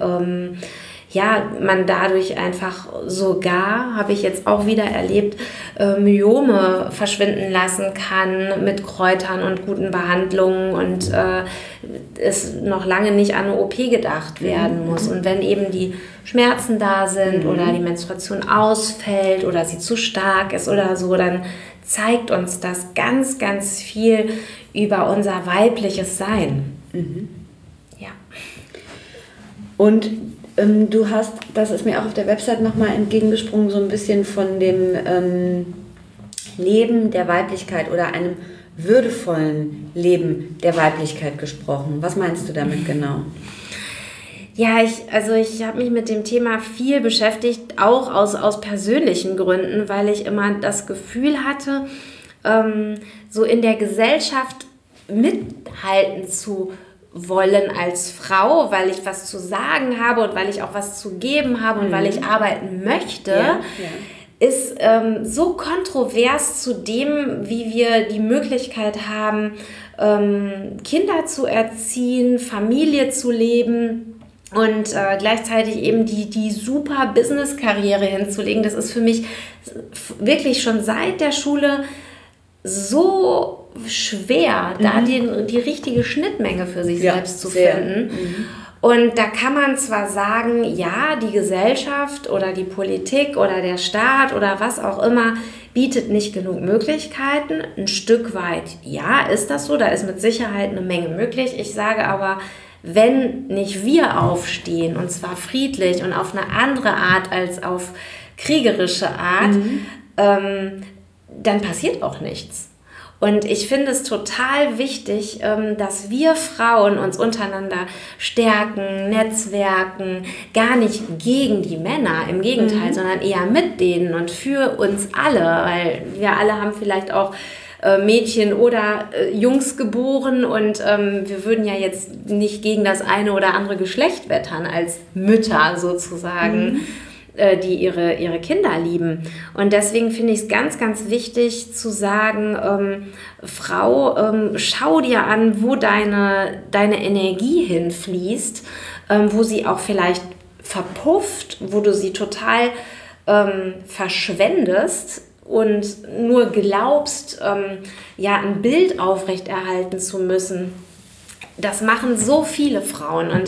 man dadurch einfach sogar, habe ich jetzt auch wieder erlebt, Myome verschwinden lassen kann mit Kräutern und guten Behandlungen und es noch lange nicht an eine OP gedacht werden muss. Und wenn eben die Schmerzen da sind oder die Menstruation ausfällt oder sie zu stark ist oder so, dann zeigt uns das ganz, ganz viel über unser weibliches Sein. Ja. Und du hast, das ist mir auch auf der Website nochmal entgegengesprungen, so ein bisschen von dem Leben der Weiblichkeit oder einem würdevollen Leben der Weiblichkeit gesprochen. Was meinst du damit genau? Ja, ich habe mich mit dem Thema viel beschäftigt, auch aus persönlichen Gründen, weil ich immer das Gefühl hatte, so in der Gesellschaft mithalten zu wollen als Frau, weil ich was zu sagen habe und weil ich auch was zu geben habe und weil ich arbeiten möchte, ist so kontrovers zu dem, wie wir die Möglichkeit haben, Kinder zu erziehen, Familie zu leben und gleichzeitig eben die super Business-Karriere hinzulegen. Das ist für mich wirklich schon seit der Schule so schwer, da die richtige Schnittmenge für sich selbst zu finden. Und da kann man zwar sagen, ja, die Gesellschaft oder die Politik oder der Staat oder was auch immer bietet nicht genug Möglichkeiten. Ein Stück weit, ja, ist das so. Da ist mit Sicherheit eine Menge möglich. Ich sage aber, wenn nicht wir aufstehen, und zwar friedlich und auf eine andere Art als auf kriegerische Art, dann passiert auch nichts. Und ich finde es total wichtig, dass wir Frauen uns untereinander stärken, netzwerken, gar nicht gegen die Männer, im Gegenteil, sondern eher mit denen und für uns alle, weil wir alle haben vielleicht auch Mädchen oder Jungs geboren und wir würden ja jetzt nicht gegen das eine oder andere Geschlecht wettern als Mütter sozusagen. Die ihre Kinder lieben. Und deswegen finde ich es ganz, ganz wichtig zu sagen, Frau, schau dir an, wo deine Energie hinfließt. wo sie auch vielleicht verpufft, wo du sie total verschwendest und nur glaubst, ein Bild aufrechterhalten zu müssen. Das machen so viele Frauen und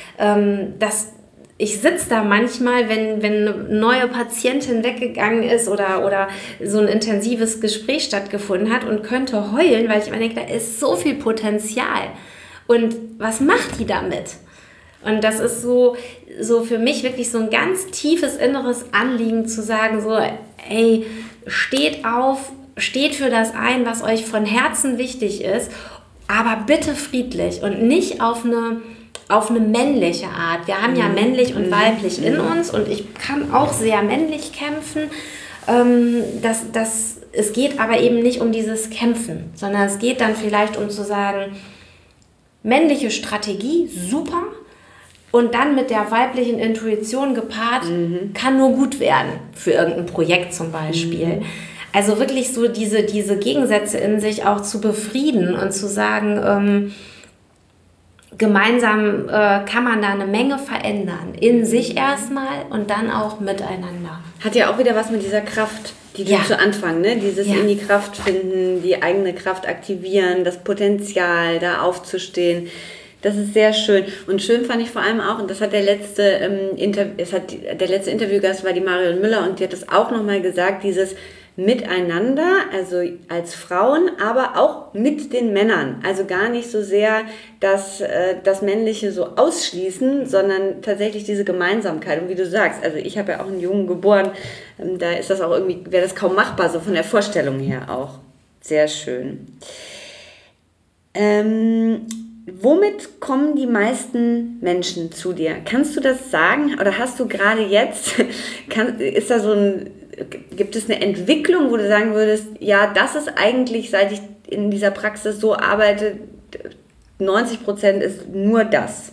ich sitze da manchmal, wenn eine neue Patientin weggegangen ist oder so ein intensives Gespräch stattgefunden hat und könnte heulen, weil ich immer denke, da ist so viel Potenzial. Und was macht die damit? Und das ist so für mich wirklich so ein ganz tiefes inneres Anliegen zu sagen, so, ey, steht auf, steht für das ein, was euch von Herzen wichtig ist, aber bitte friedlich und nicht auf eine männliche Art. Wir haben ja männlich und weiblich in uns und ich kann auch sehr männlich kämpfen. Es geht aber eben nicht um dieses Kämpfen, sondern es geht dann vielleicht um zu sagen, männliche Strategie, super, und dann mit der weiblichen Intuition gepaart, kann nur gut werden, für irgendein Projekt zum Beispiel. Also wirklich so diese Gegensätze in sich auch zu befrieden und zu sagen, gemeinsam kann man da eine Menge verändern. In sich erstmal und dann auch miteinander. Hat ja auch wieder was mit dieser Kraft, die du zu Anfang, ne? Dieses in die Kraft finden, die eigene Kraft aktivieren, das Potenzial, da aufzustehen. Das ist sehr schön. Und schön fand ich vor allem auch, und das hat der letzte Interviewgast war die Marion Müller und die hat das auch nochmal gesagt, dieses Miteinander, also als Frauen, aber auch mit den Männern. Also gar nicht so sehr das Männliche so ausschließen, sondern tatsächlich diese Gemeinsamkeit. Und wie du sagst, also ich habe ja auch einen Jungen geboren, da ist das auch irgendwie, wäre das kaum machbar, so von der Vorstellung her auch. Sehr schön. Womit kommen die meisten Menschen zu dir? Kannst du das sagen? Oder hast du gerade jetzt, gibt es eine Entwicklung, wo du sagen würdest, ja, das ist eigentlich, seit ich in dieser Praxis so arbeite, 90% ist nur das?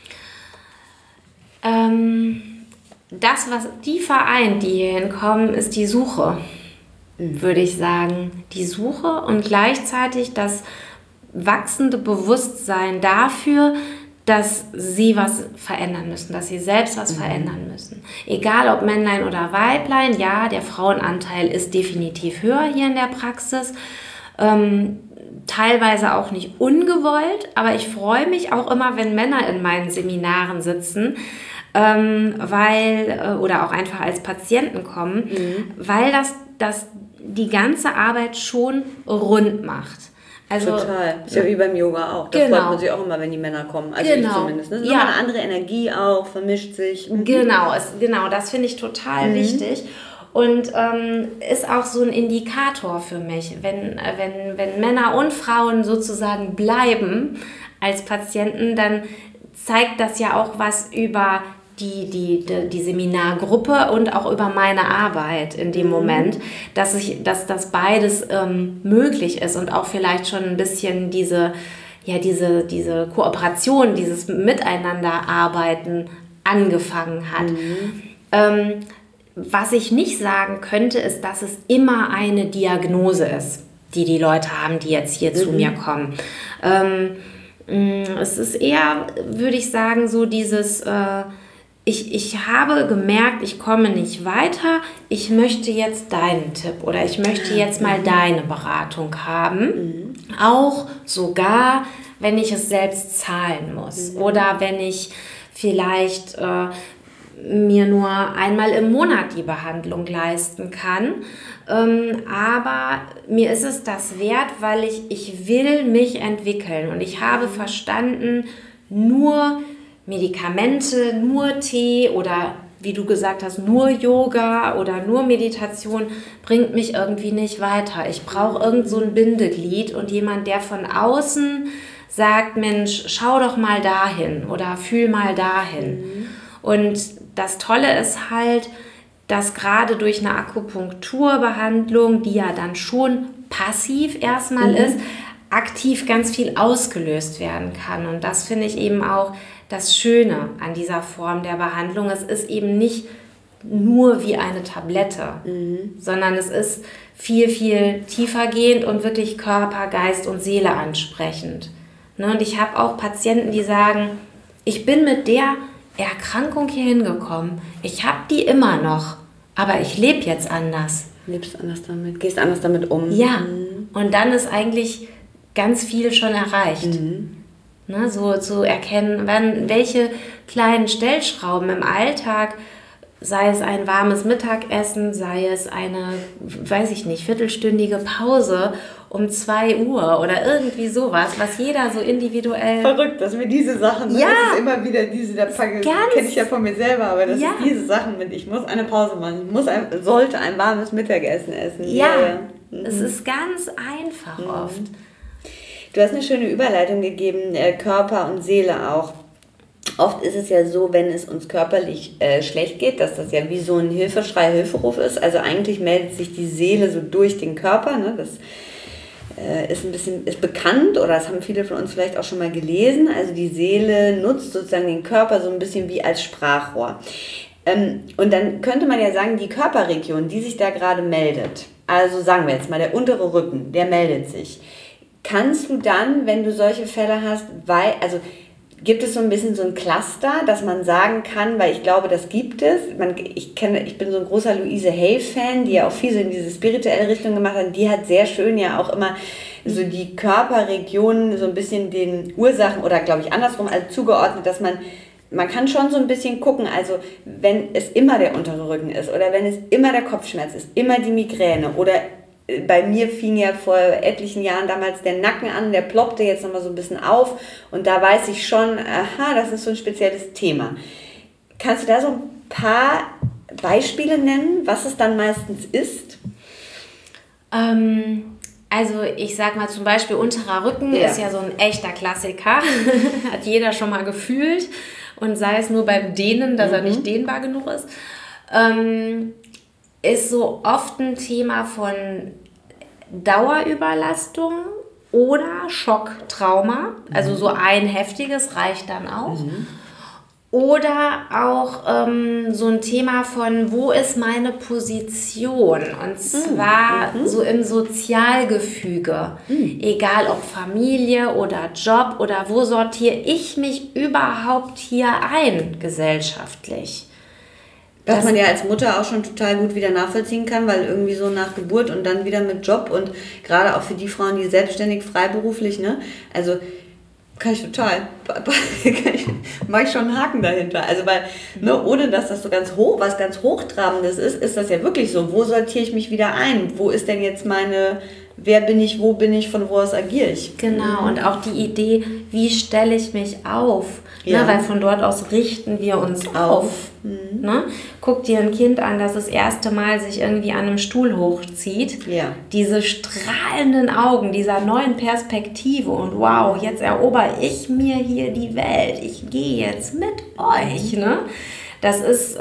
Das, was die vereint, die hier hinkommen, ist die Suche, würde ich sagen. Die Suche und gleichzeitig das wachsende Bewusstsein dafür, dass sie was verändern müssen, dass sie selbst was verändern müssen. Egal ob Männlein oder Weiblein, ja, der Frauenanteil ist definitiv höher hier in der Praxis. Teilweise auch nicht ungewollt, aber ich freue mich auch immer, wenn Männer in meinen Seminaren sitzen, oder auch einfach als Patienten kommen, weil das die ganze Arbeit schon rund macht. Also, total. Ist ja wie beim Yoga auch. Da freut man sich auch immer, wenn die Männer kommen. Also ich zumindest. Ne? Ja. Eine andere Energie auch, vermischt sich. Genau, das finde ich total wichtig. Und ist auch so ein Indikator für mich. Wenn Männer und Frauen sozusagen bleiben als Patienten, dann zeigt das ja auch was über die Seminargruppe und auch über meine Arbeit in dem Moment, dass das beides möglich ist und auch vielleicht schon ein bisschen diese Kooperation, dieses Miteinanderarbeiten angefangen hat. Was ich nicht sagen könnte, ist, dass es immer eine Diagnose ist, die Leute haben, die jetzt hier zu mir kommen. Es ist eher, würde ich sagen, so dieses... Ich habe gemerkt, ich komme nicht weiter, ich möchte jetzt deinen Tipp oder ich möchte jetzt mal deine Beratung haben. Auch sogar, wenn ich es selbst zahlen muss oder wenn ich vielleicht mir nur einmal im Monat die Behandlung leisten kann. Aber mir ist es das wert, weil ich will mich entwickeln und ich habe verstanden, nur Medikamente, nur Tee oder wie du gesagt hast, nur Yoga oder nur Meditation bringt mich irgendwie nicht weiter. Ich brauche irgend so ein Bindeglied und jemand, der von außen sagt, Mensch, schau doch mal dahin oder fühl mal dahin. Und das Tolle ist halt, dass gerade durch eine Akupunkturbehandlung, die ja dann schon passiv erstmal ist, aktiv ganz viel ausgelöst werden kann. Und das finde ich eben auch das Schöne an dieser Form der Behandlung. Es ist eben nicht nur wie eine Tablette, sondern es ist viel, viel tiefergehend und wirklich Körper, Geist und Seele ansprechend. Ne? Und ich habe auch Patienten, die sagen, ich bin mit der Erkrankung hier hingekommen. Ich habe die immer noch, aber ich lebe jetzt anders. Lebst anders damit, gehst anders damit um. Ja, und dann ist eigentlich ganz viel schon erreicht. Ne, so zu erkennen, welche kleinen Stellschrauben im Alltag, sei es ein warmes Mittagessen, sei es eine, weiß ich nicht, viertelstündige Pause um 2 Uhr oder irgendwie sowas, was jeder so individuell... Verrückt, dass wir diese Sachen, ja, das ist immer wieder diese, da kenne ich ja von mir selber, aber das ist diese Sachen mit, ich muss eine Pause machen, ich sollte ein warmes Mittagessen essen. Ja, es ist ganz einfach oft. Du hast eine schöne Überleitung gegeben, Körper und Seele auch. Oft ist es ja so, wenn es uns körperlich schlecht geht, dass das ja wie so ein Hilfeschrei, Hilferuf ist. Also eigentlich meldet sich die Seele so durch den Körper. Ne? Das ist bekannt oder das haben viele von uns vielleicht auch schon mal gelesen. Also die Seele nutzt sozusagen den Körper so ein bisschen wie als Sprachrohr. Und dann könnte man ja sagen, die Körperregion, die sich da gerade meldet, also sagen wir jetzt mal der untere Rücken, der meldet sich. Kannst du dann, wenn du solche Fälle hast, gibt es so ein bisschen so ein Cluster, dass man sagen kann, weil ich glaube, das gibt es. Ich bin so ein großer Louise Hay-Fan, die ja auch viel so in diese spirituelle Richtung gemacht hat. Die hat sehr schön ja auch immer so die Körperregionen so ein bisschen den Ursachen oder glaube ich andersrum also zugeordnet, dass man kann schon so ein bisschen gucken, also wenn es immer der untere Rücken ist oder wenn es immer der Kopfschmerz ist, immer die Migräne oder bei mir fing ja vor etlichen Jahren damals der Nacken an, der ploppte jetzt nochmal so ein bisschen auf und da weiß ich schon, aha, das ist so ein spezielles Thema. Kannst du da so ein paar Beispiele nennen, was es dann meistens ist? Also ich sag mal zum Beispiel unterer Rücken ist ja so ein echter Klassiker, hat jeder schon mal gefühlt und sei es nur beim Dehnen, dass er nicht dehnbar genug ist. Ist so oft ein Thema von Dauerüberlastung oder Schocktrauma. Also so ein heftiges reicht dann auch. Oder auch so ein Thema von, wo ist meine Position? Und zwar so im Sozialgefüge. Egal ob Familie oder Job oder wo sortiere ich mich überhaupt hier ein gesellschaftlich? Was man ja als Mutter auch schon total gut wieder nachvollziehen kann, weil irgendwie so nach Geburt und dann wieder mit Job und gerade auch für die Frauen, die selbstständig, freiberuflich, ne, also kann ich total, mache ich schon einen Haken dahinter, also weil, ne, ohne dass das so was ganz Hochtrabendes ist das ja wirklich so, wo sortiere ich mich wieder ein, wo ist denn jetzt wer bin ich, wo bin ich, von wo aus agiere ich? Genau, und auch die Idee, wie stelle ich mich auf? Ja. Ne, weil von dort aus richten wir uns auf. Ne? Guck dir ein Kind an, das erste Mal sich irgendwie an einem Stuhl hochzieht. Ja. Diese strahlenden Augen, dieser neuen Perspektive und wow, jetzt erober ich mir hier die Welt. Ich gehe jetzt mit euch. Ne? Das ist...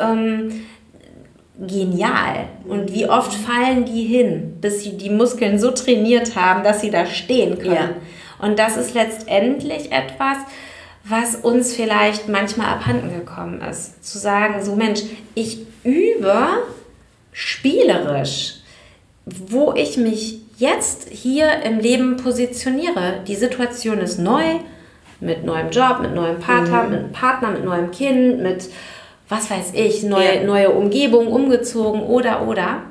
genial. Und wie oft fallen die hin, bis sie die Muskeln so trainiert haben, dass sie da stehen können. Ja. Und das ist letztendlich etwas, was uns vielleicht manchmal abhanden gekommen ist. Zu sagen, so Mensch, ich übe spielerisch, wo ich mich jetzt hier im Leben positioniere. Die Situation ist neu, mit neuem Job, mit neuem Partner, mit neuem Kind, mit was weiß ich, neue Umgebung, umgezogen oder.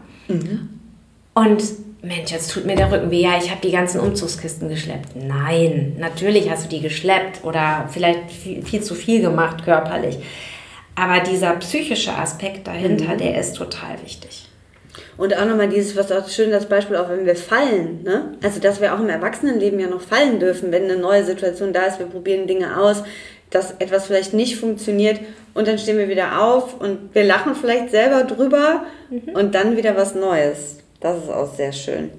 Und Mensch, jetzt tut mir der Rücken weh. Ja, ich habe die ganzen Umzugskisten geschleppt. Nein, natürlich hast du die geschleppt oder vielleicht viel zu viel gemacht körperlich. Aber dieser psychische Aspekt dahinter, der ist total wichtig. Und auch nochmal was auch schön, das Beispiel, auch wenn wir fallen, ne? Also, dass wir auch im Erwachsenenleben ja noch fallen dürfen, wenn eine neue Situation da ist, wir probieren Dinge aus, dass etwas vielleicht nicht funktioniert und dann stehen wir wieder auf und wir lachen vielleicht selber drüber und dann wieder was Neues. Das ist auch sehr schön.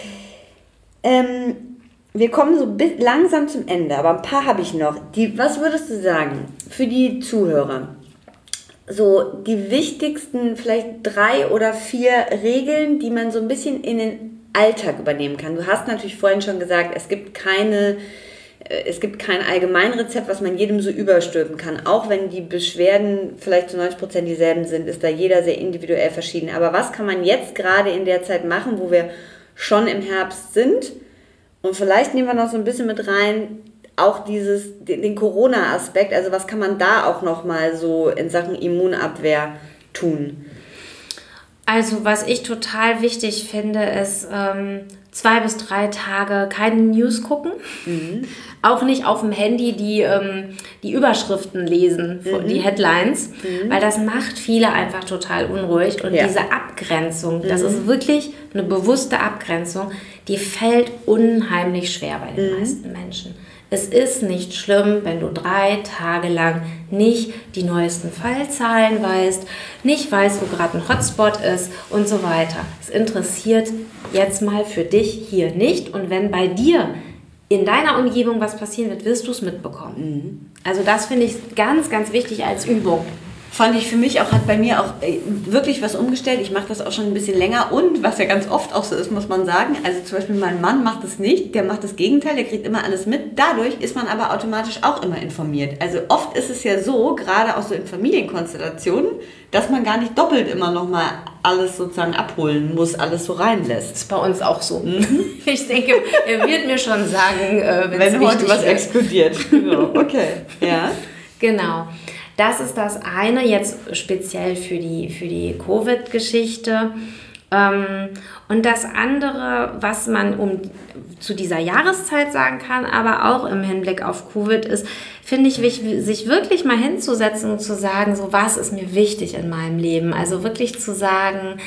Wir kommen so langsam zum Ende, aber ein paar habe ich noch. Was würdest du sagen für die Zuhörer? So die wichtigsten vielleicht 3 oder 4 Regeln, die man so ein bisschen in den Alltag übernehmen kann. Du hast natürlich vorhin schon gesagt, es gibt kein Allgemeinrezept, was man jedem so überstülpen kann. Auch wenn die Beschwerden vielleicht zu 90% dieselben sind, ist da jeder sehr individuell verschieden. Aber was kann man jetzt gerade in der Zeit machen, wo wir schon im Herbst sind? Und vielleicht nehmen wir noch so ein bisschen mit rein, auch den Corona-Aspekt, also was kann man da auch nochmal so in Sachen Immunabwehr tun? Also was ich total wichtig finde, ist 2 bis 3 Tage keine News gucken. Auch nicht auf dem Handy die Überschriften lesen, die Headlines, weil das macht viele einfach total unruhig. Und diese Abgrenzung, das ist wirklich eine bewusste Abgrenzung, die fällt unheimlich schwer bei den meisten Menschen. Es ist nicht schlimm, wenn du 3 Tage lang nicht die neuesten Fallzahlen weißt, nicht weißt, wo gerade ein Hotspot ist und so weiter. Es interessiert jetzt mal für dich hier nicht. Und wenn bei dir in deiner Umgebung was passieren wird, wirst du es mitbekommen. Also das finde ich ganz, ganz wichtig als Übung. Fand ich für mich auch, hat bei mir auch wirklich was umgestellt. Ich mache das auch schon ein bisschen länger und was ja ganz oft auch so ist, muss man sagen, also zum Beispiel mein Mann macht das nicht, der macht das Gegenteil, der kriegt immer alles mit. Dadurch ist man aber automatisch auch immer informiert. Also oft ist es ja so, gerade auch so in Familienkonstellationen, dass man gar nicht doppelt immer nochmal alles sozusagen abholen muss, alles so reinlässt. Das ist bei uns auch so. Ich denke, er wird mir schon sagen, wenn heute was explodiert. Genau. Okay, ja. Genau. Das ist das eine, jetzt speziell für die Covid-Geschichte. Und das andere, was man zu dieser Jahreszeit sagen kann, aber auch im Hinblick auf Covid ist, finde ich wichtig, sich wirklich mal hinzusetzen und zu sagen, so was ist mir wichtig in meinem Leben. Also wirklich zu sagen,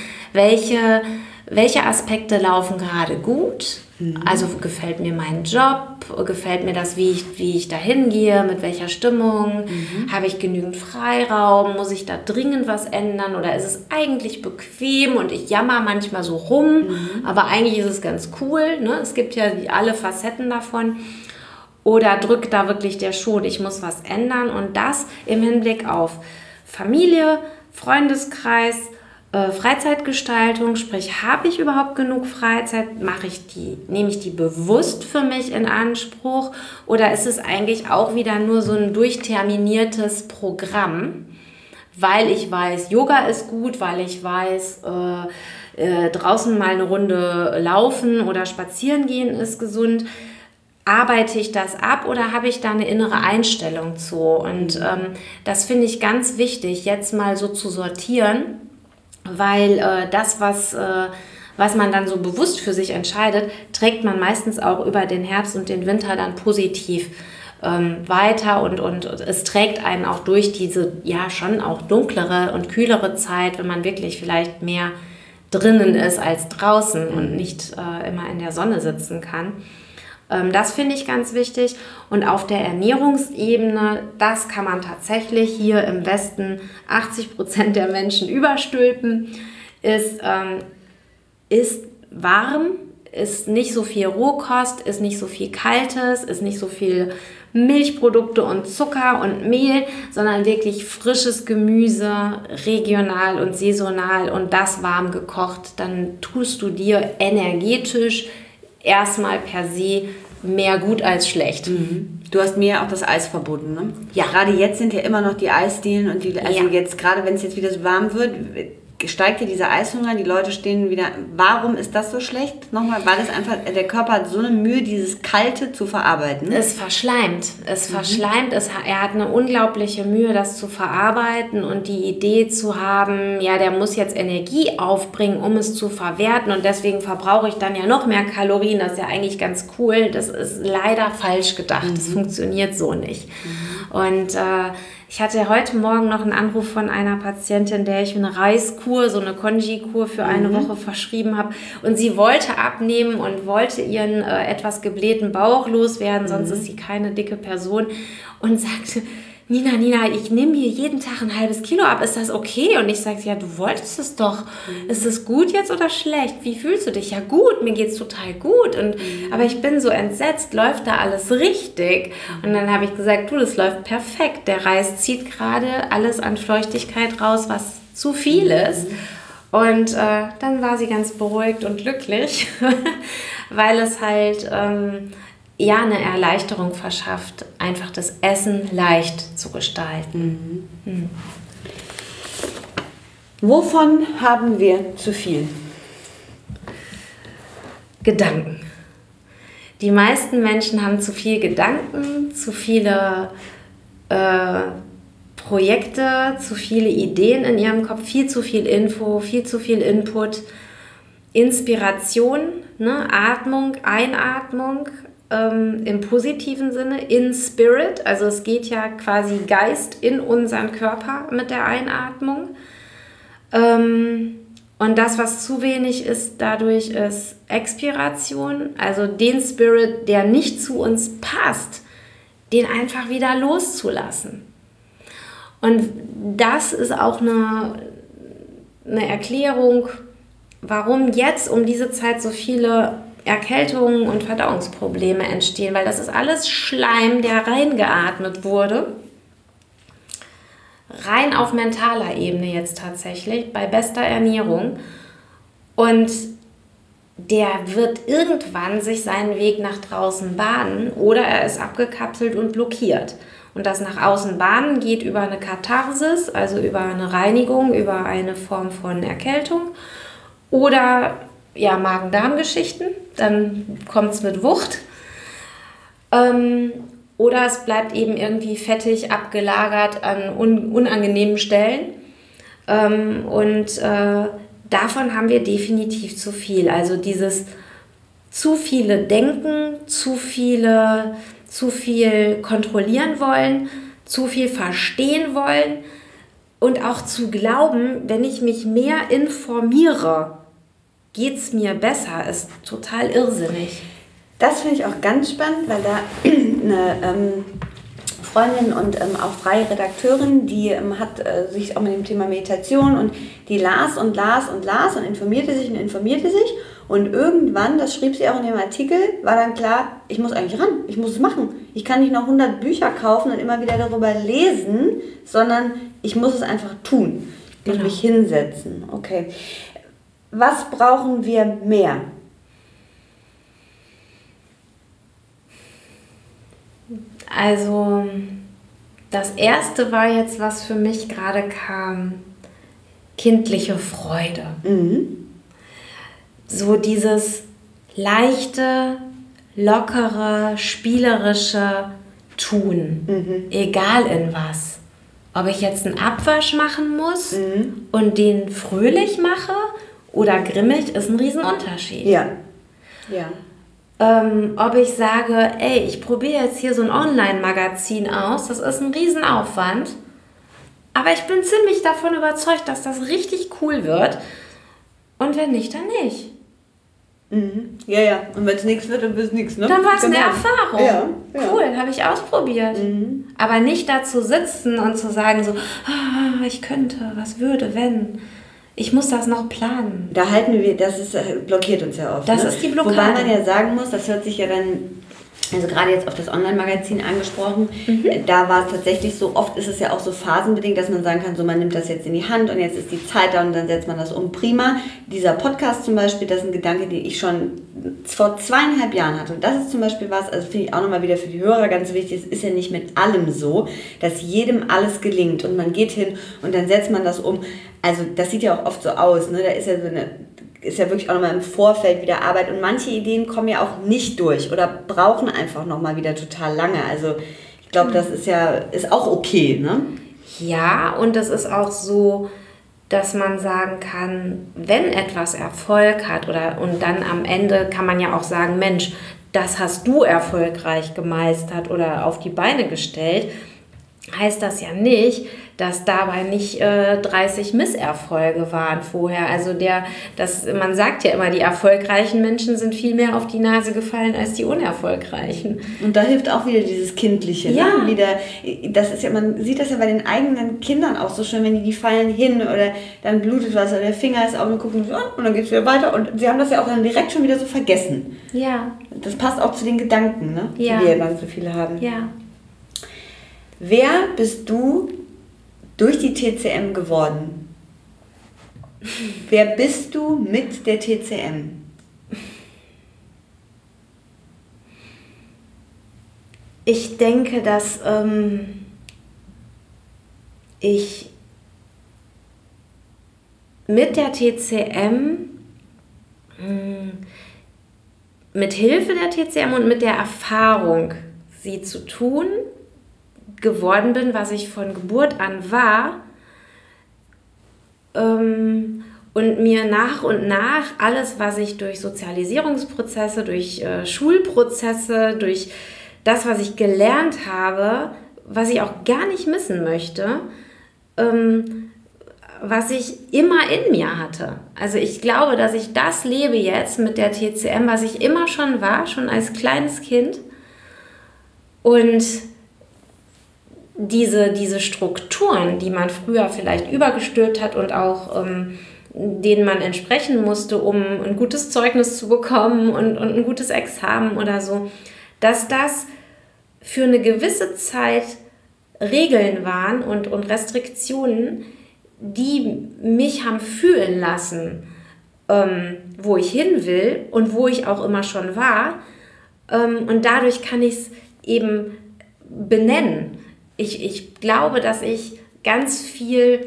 welche Aspekte laufen gerade gut. Also gefällt mir mein Job, gefällt mir das, wie ich da hingehe, mit welcher Stimmung, habe ich genügend Freiraum, muss ich da dringend was ändern oder ist es eigentlich bequem und ich jammer manchmal so rum, aber eigentlich ist es ganz cool, ne? Es gibt ja alle Facetten davon. Oder drückt da wirklich der Schuh, ich muss was ändern und das im Hinblick auf Familie, Freundeskreis, Freizeitgestaltung, sprich, habe ich überhaupt genug Freizeit? Nehme ich die bewusst für mich in Anspruch? Oder ist es eigentlich auch wieder nur so ein durchterminiertes Programm? Weil ich weiß, Yoga ist gut, weil ich weiß, draußen mal eine Runde laufen oder spazieren gehen ist gesund. Arbeite ich das ab oder habe ich da eine innere Einstellung zu? Und das finde ich ganz wichtig, jetzt mal so zu sortieren. Weil das, was man dann so bewusst für sich entscheidet, trägt man meistens auch über den Herbst und den Winter dann positiv weiter und es trägt einen auch durch diese ja schon auch dunklere und kühlere Zeit, wenn man wirklich vielleicht mehr drinnen ist als draußen und nicht immer in der Sonne sitzen kann. Das finde ich ganz wichtig. Und auf der Ernährungsebene, das kann man tatsächlich hier im Westen 80% der Menschen überstülpen, ist warm, ist nicht so viel Rohkost, ist nicht so viel Kaltes, ist nicht so viel Milchprodukte und Zucker und Mehl, sondern wirklich frisches Gemüse, regional und saisonal und das warm gekocht. Dann tust du dir energetisch erstmal per se mehr gut als schlecht. Du hast mir ja auch das Eis verboten, ne? Ja. Gerade jetzt sind ja immer noch die Eisdielen und jetzt, gerade wenn es jetzt wieder so warm wird, steigt ja dieser Eishunger, die Leute stehen wieder. Warum ist das so schlecht? Nochmal, weil es einfach, der Körper hat so eine Mühe, dieses Kalte zu verarbeiten. Es verschleimt. Er hat eine unglaubliche Mühe, das zu verarbeiten und die Idee zu haben, ja, der muss jetzt Energie aufbringen, um es zu verwerten und deswegen verbrauche ich dann ja noch mehr Kalorien. Das ist ja eigentlich ganz cool. Das ist leider falsch gedacht. Das funktioniert so nicht. Und ich hatte heute Morgen noch einen Anruf von einer Patientin, der ich eine Reiskur, so eine Konji-Kur für eine Woche verschrieben habe. Und sie wollte abnehmen und wollte ihren etwas geblähten Bauch loswerden, sonst ist sie keine dicke Person. Und sagte, Nina, ich nehme hier jeden Tag ein halbes Kilo ab, ist das okay? Und ich sage, ja, du wolltest es doch. Ist es gut jetzt oder schlecht? Wie fühlst du dich? Ja gut, mir geht's total gut. Aber ich bin so entsetzt, läuft da alles richtig? Und dann habe ich gesagt, das läuft perfekt. Der Reis zieht gerade alles an Feuchtigkeit raus, was zu viel ist. Und dann war sie ganz beruhigt und glücklich, weil es halt eine Erleichterung verschafft, einfach das Essen leicht zu gestalten. Wovon haben wir zu viel? Gedanken. Die meisten Menschen haben zu viel Gedanken, zu viele Projekte, zu viele Ideen in ihrem Kopf, viel zu viel Info, viel zu viel Input, Inspiration, ne? Atmung, Einatmung im positiven Sinne, in Spirit, also es geht ja quasi Geist in unseren Körper mit der Einatmung. Und das, was zu wenig ist, dadurch ist Expiration, also den Spirit, der nicht zu uns passt, den einfach wieder loszulassen. Und das ist auch eine Erklärung, warum jetzt um diese Zeit so viele Erkältungen und Verdauungsprobleme entstehen, weil das ist alles Schleim, der reingeatmet wurde. Rein auf mentaler Ebene jetzt tatsächlich, bei bester Ernährung. Und der wird irgendwann sich seinen Weg nach draußen bahnen oder er ist abgekapselt und blockiert. Und das nach außen bahnen geht über eine Katharsis, also über eine Reinigung, über eine Form von Erkältung oder ja, Magen-Darm-Geschichten, dann kommt es mit Wucht. Oder es bleibt eben irgendwie fettig abgelagert an unangenehmen Stellen. Davon haben wir definitiv zu viel. Also dieses zu viele Denken, zu viel kontrollieren wollen, zu viel verstehen wollen und auch zu glauben, wenn ich mich mehr informiere, geht es mir besser, ist total irrsinnig. Das finde ich auch ganz spannend, weil da eine Freundin und auch freie Redakteurin, die hat sich auch mit dem Thema Meditation und die las und informierte sich und irgendwann, das schrieb sie auch in dem Artikel, war dann klar, ich muss eigentlich ran, ich muss es machen. Ich kann nicht noch 100 Bücher kaufen und immer wieder darüber lesen, sondern ich muss es einfach tun. Ich muss mich hinsetzen. Okay. Was brauchen wir mehr? Also das erste war jetzt, was für mich gerade kam, kindliche Freude. So dieses leichte, lockere, spielerische Tun, egal in was. Ob ich jetzt einen Abwasch machen muss und den fröhlich mache oder grimmig, ist ein Riesenunterschied. Ja. Ob ich sage, ey, ich probiere jetzt hier so ein Online-Magazin aus, das ist ein Riesenaufwand, aber ich bin ziemlich davon überzeugt, dass das richtig cool wird und wenn nicht, dann nicht. Ja. Und wenn es nichts wird, dann wird es nichts, ne? Dann war es eine Erfahrung. Ja. Cool, habe ich ausprobiert. Aber nicht dazu sitzen und zu sagen so, ich könnte, was würde, wenn... Ich muss das noch planen. Da halten wir, blockiert uns ja oft. Das ist die Blockade. Wobei man ja sagen muss, das hört sich ja dann, also gerade jetzt auf das Online-Magazin angesprochen, da war es tatsächlich so, oft ist es ja auch so phasenbedingt, dass man sagen kann, so man nimmt das jetzt in die Hand und jetzt ist die Zeit da und dann setzt man das um. Prima. Dieser Podcast zum Beispiel, das ist ein Gedanke, den ich schon vor 2,5 Jahren hatte. Und das ist zum Beispiel was, also finde ich auch nochmal wieder für die Hörer ganz wichtig, es ist ja nicht mit allem so, dass jedem alles gelingt und man geht hin und dann setzt man das um. Also das sieht ja auch oft so aus, ne? Da ist ja wirklich auch nochmal im Vorfeld wieder Arbeit und manche Ideen kommen ja auch nicht durch oder brauchen einfach nochmal wieder total lange. Also ich glaube, das ist auch okay, ne? Ja, und das ist auch so, dass man sagen kann, wenn etwas Erfolg hat und dann am Ende kann man ja auch sagen, Mensch, das hast du erfolgreich gemeistert oder auf die Beine gestellt, heißt das ja nicht, dass dabei nicht 30 Misserfolge waren vorher. Also man sagt ja immer, die erfolgreichen Menschen sind viel mehr auf die Nase gefallen als die unerfolgreichen. Und da hilft auch wieder dieses Kindliche. Ja. Ne? Das ist ja, man sieht das ja bei den eigenen Kindern auch so schön, wenn die fallen hin oder dann blutet was oder der Finger ist auf und gucken so, und dann geht es wieder weiter. Und sie haben das ja auch dann direkt schon wieder so vergessen. Ja. Das passt auch zu den Gedanken, ne? Ja. Die wir dann so viele haben. Ja. Wer bist du durch die TCM geworden? Wer bist du mit der TCM? Ich denke, dass ich mit der TCM mit Hilfe der TCM und mit der Erfahrung, sie zu tun, geworden bin, was ich von Geburt an war, und mir nach und nach alles, was ich durch Sozialisierungsprozesse, durch Schulprozesse, durch das, was ich gelernt habe, was ich auch gar nicht missen möchte, was ich immer in mir hatte. Also ich glaube, dass ich das lebe jetzt mit der TCM, was ich immer schon war, schon als kleines Kind. Und diese Strukturen, die man früher vielleicht übergestülpt hat und auch denen man entsprechen musste, um ein gutes Zeugnis zu bekommen und ein gutes Examen oder so, dass das für eine gewisse Zeit Regeln waren und Restriktionen, die mich haben fühlen lassen, wo ich hin will und wo ich auch immer schon war. Und dadurch kann ich es eben benennen. Ich glaube, dass ich ganz viel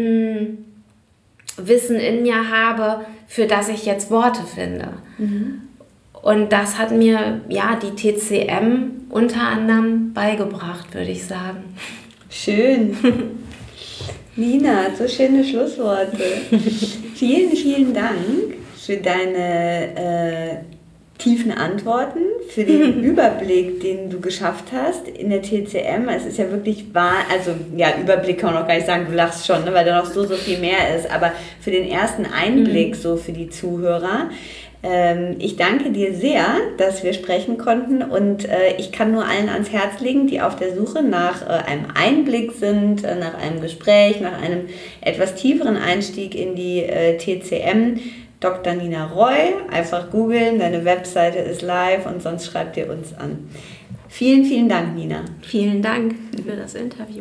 Wissen in mir habe, für das ich jetzt Worte finde. Mhm. Und das hat mir die TCM unter anderem beigebracht, würde ich sagen. Schön. Nina, so schöne Schlussworte. Vielen, vielen Dank für deine tiefen Antworten, für den Überblick, den du geschafft hast in der TCM. Es ist ja wirklich wahr, also Überblick kann man noch gar nicht sagen, du lachst schon, ne, weil da noch so viel mehr ist, aber für den ersten Einblick so für die Zuhörer. Ich danke dir sehr, dass wir sprechen konnten und ich kann nur allen ans Herz legen, die auf der Suche nach einem Einblick sind, nach einem Gespräch, nach einem etwas tieferen Einstieg in die TCM, Dr. Nina Roy, einfach googeln, deine Webseite ist live und sonst schreibt ihr uns an. Vielen, vielen Dank, Nina. Vielen Dank für das Interview.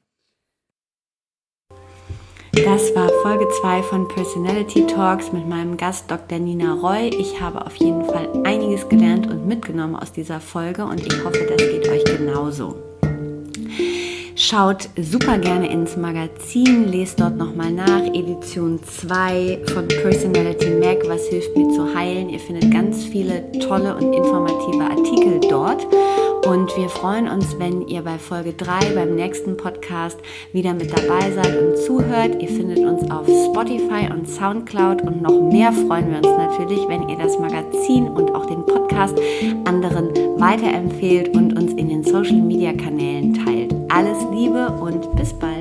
Das war Folge 2 von Personality Talks mit meinem Gast Dr. Nina Roy. Ich habe auf jeden Fall einiges gelernt und mitgenommen aus dieser Folge und ich hoffe, das geht euch genauso. Schaut super gerne ins Magazin, lest dort nochmal nach, Edition 2 von Personality Mag, was hilft mir zu heilen. Ihr findet ganz viele tolle und informative Artikel dort. Und wir freuen uns, wenn ihr bei Folge 3 beim nächsten Podcast wieder mit dabei seid und zuhört. Ihr findet uns auf Spotify und Soundcloud und noch mehr freuen wir uns natürlich, wenn ihr das Magazin und auch den Podcast anderen weiterempfehlt und uns in den Social Media Kanälen teilt. Alles Liebe und bis bald.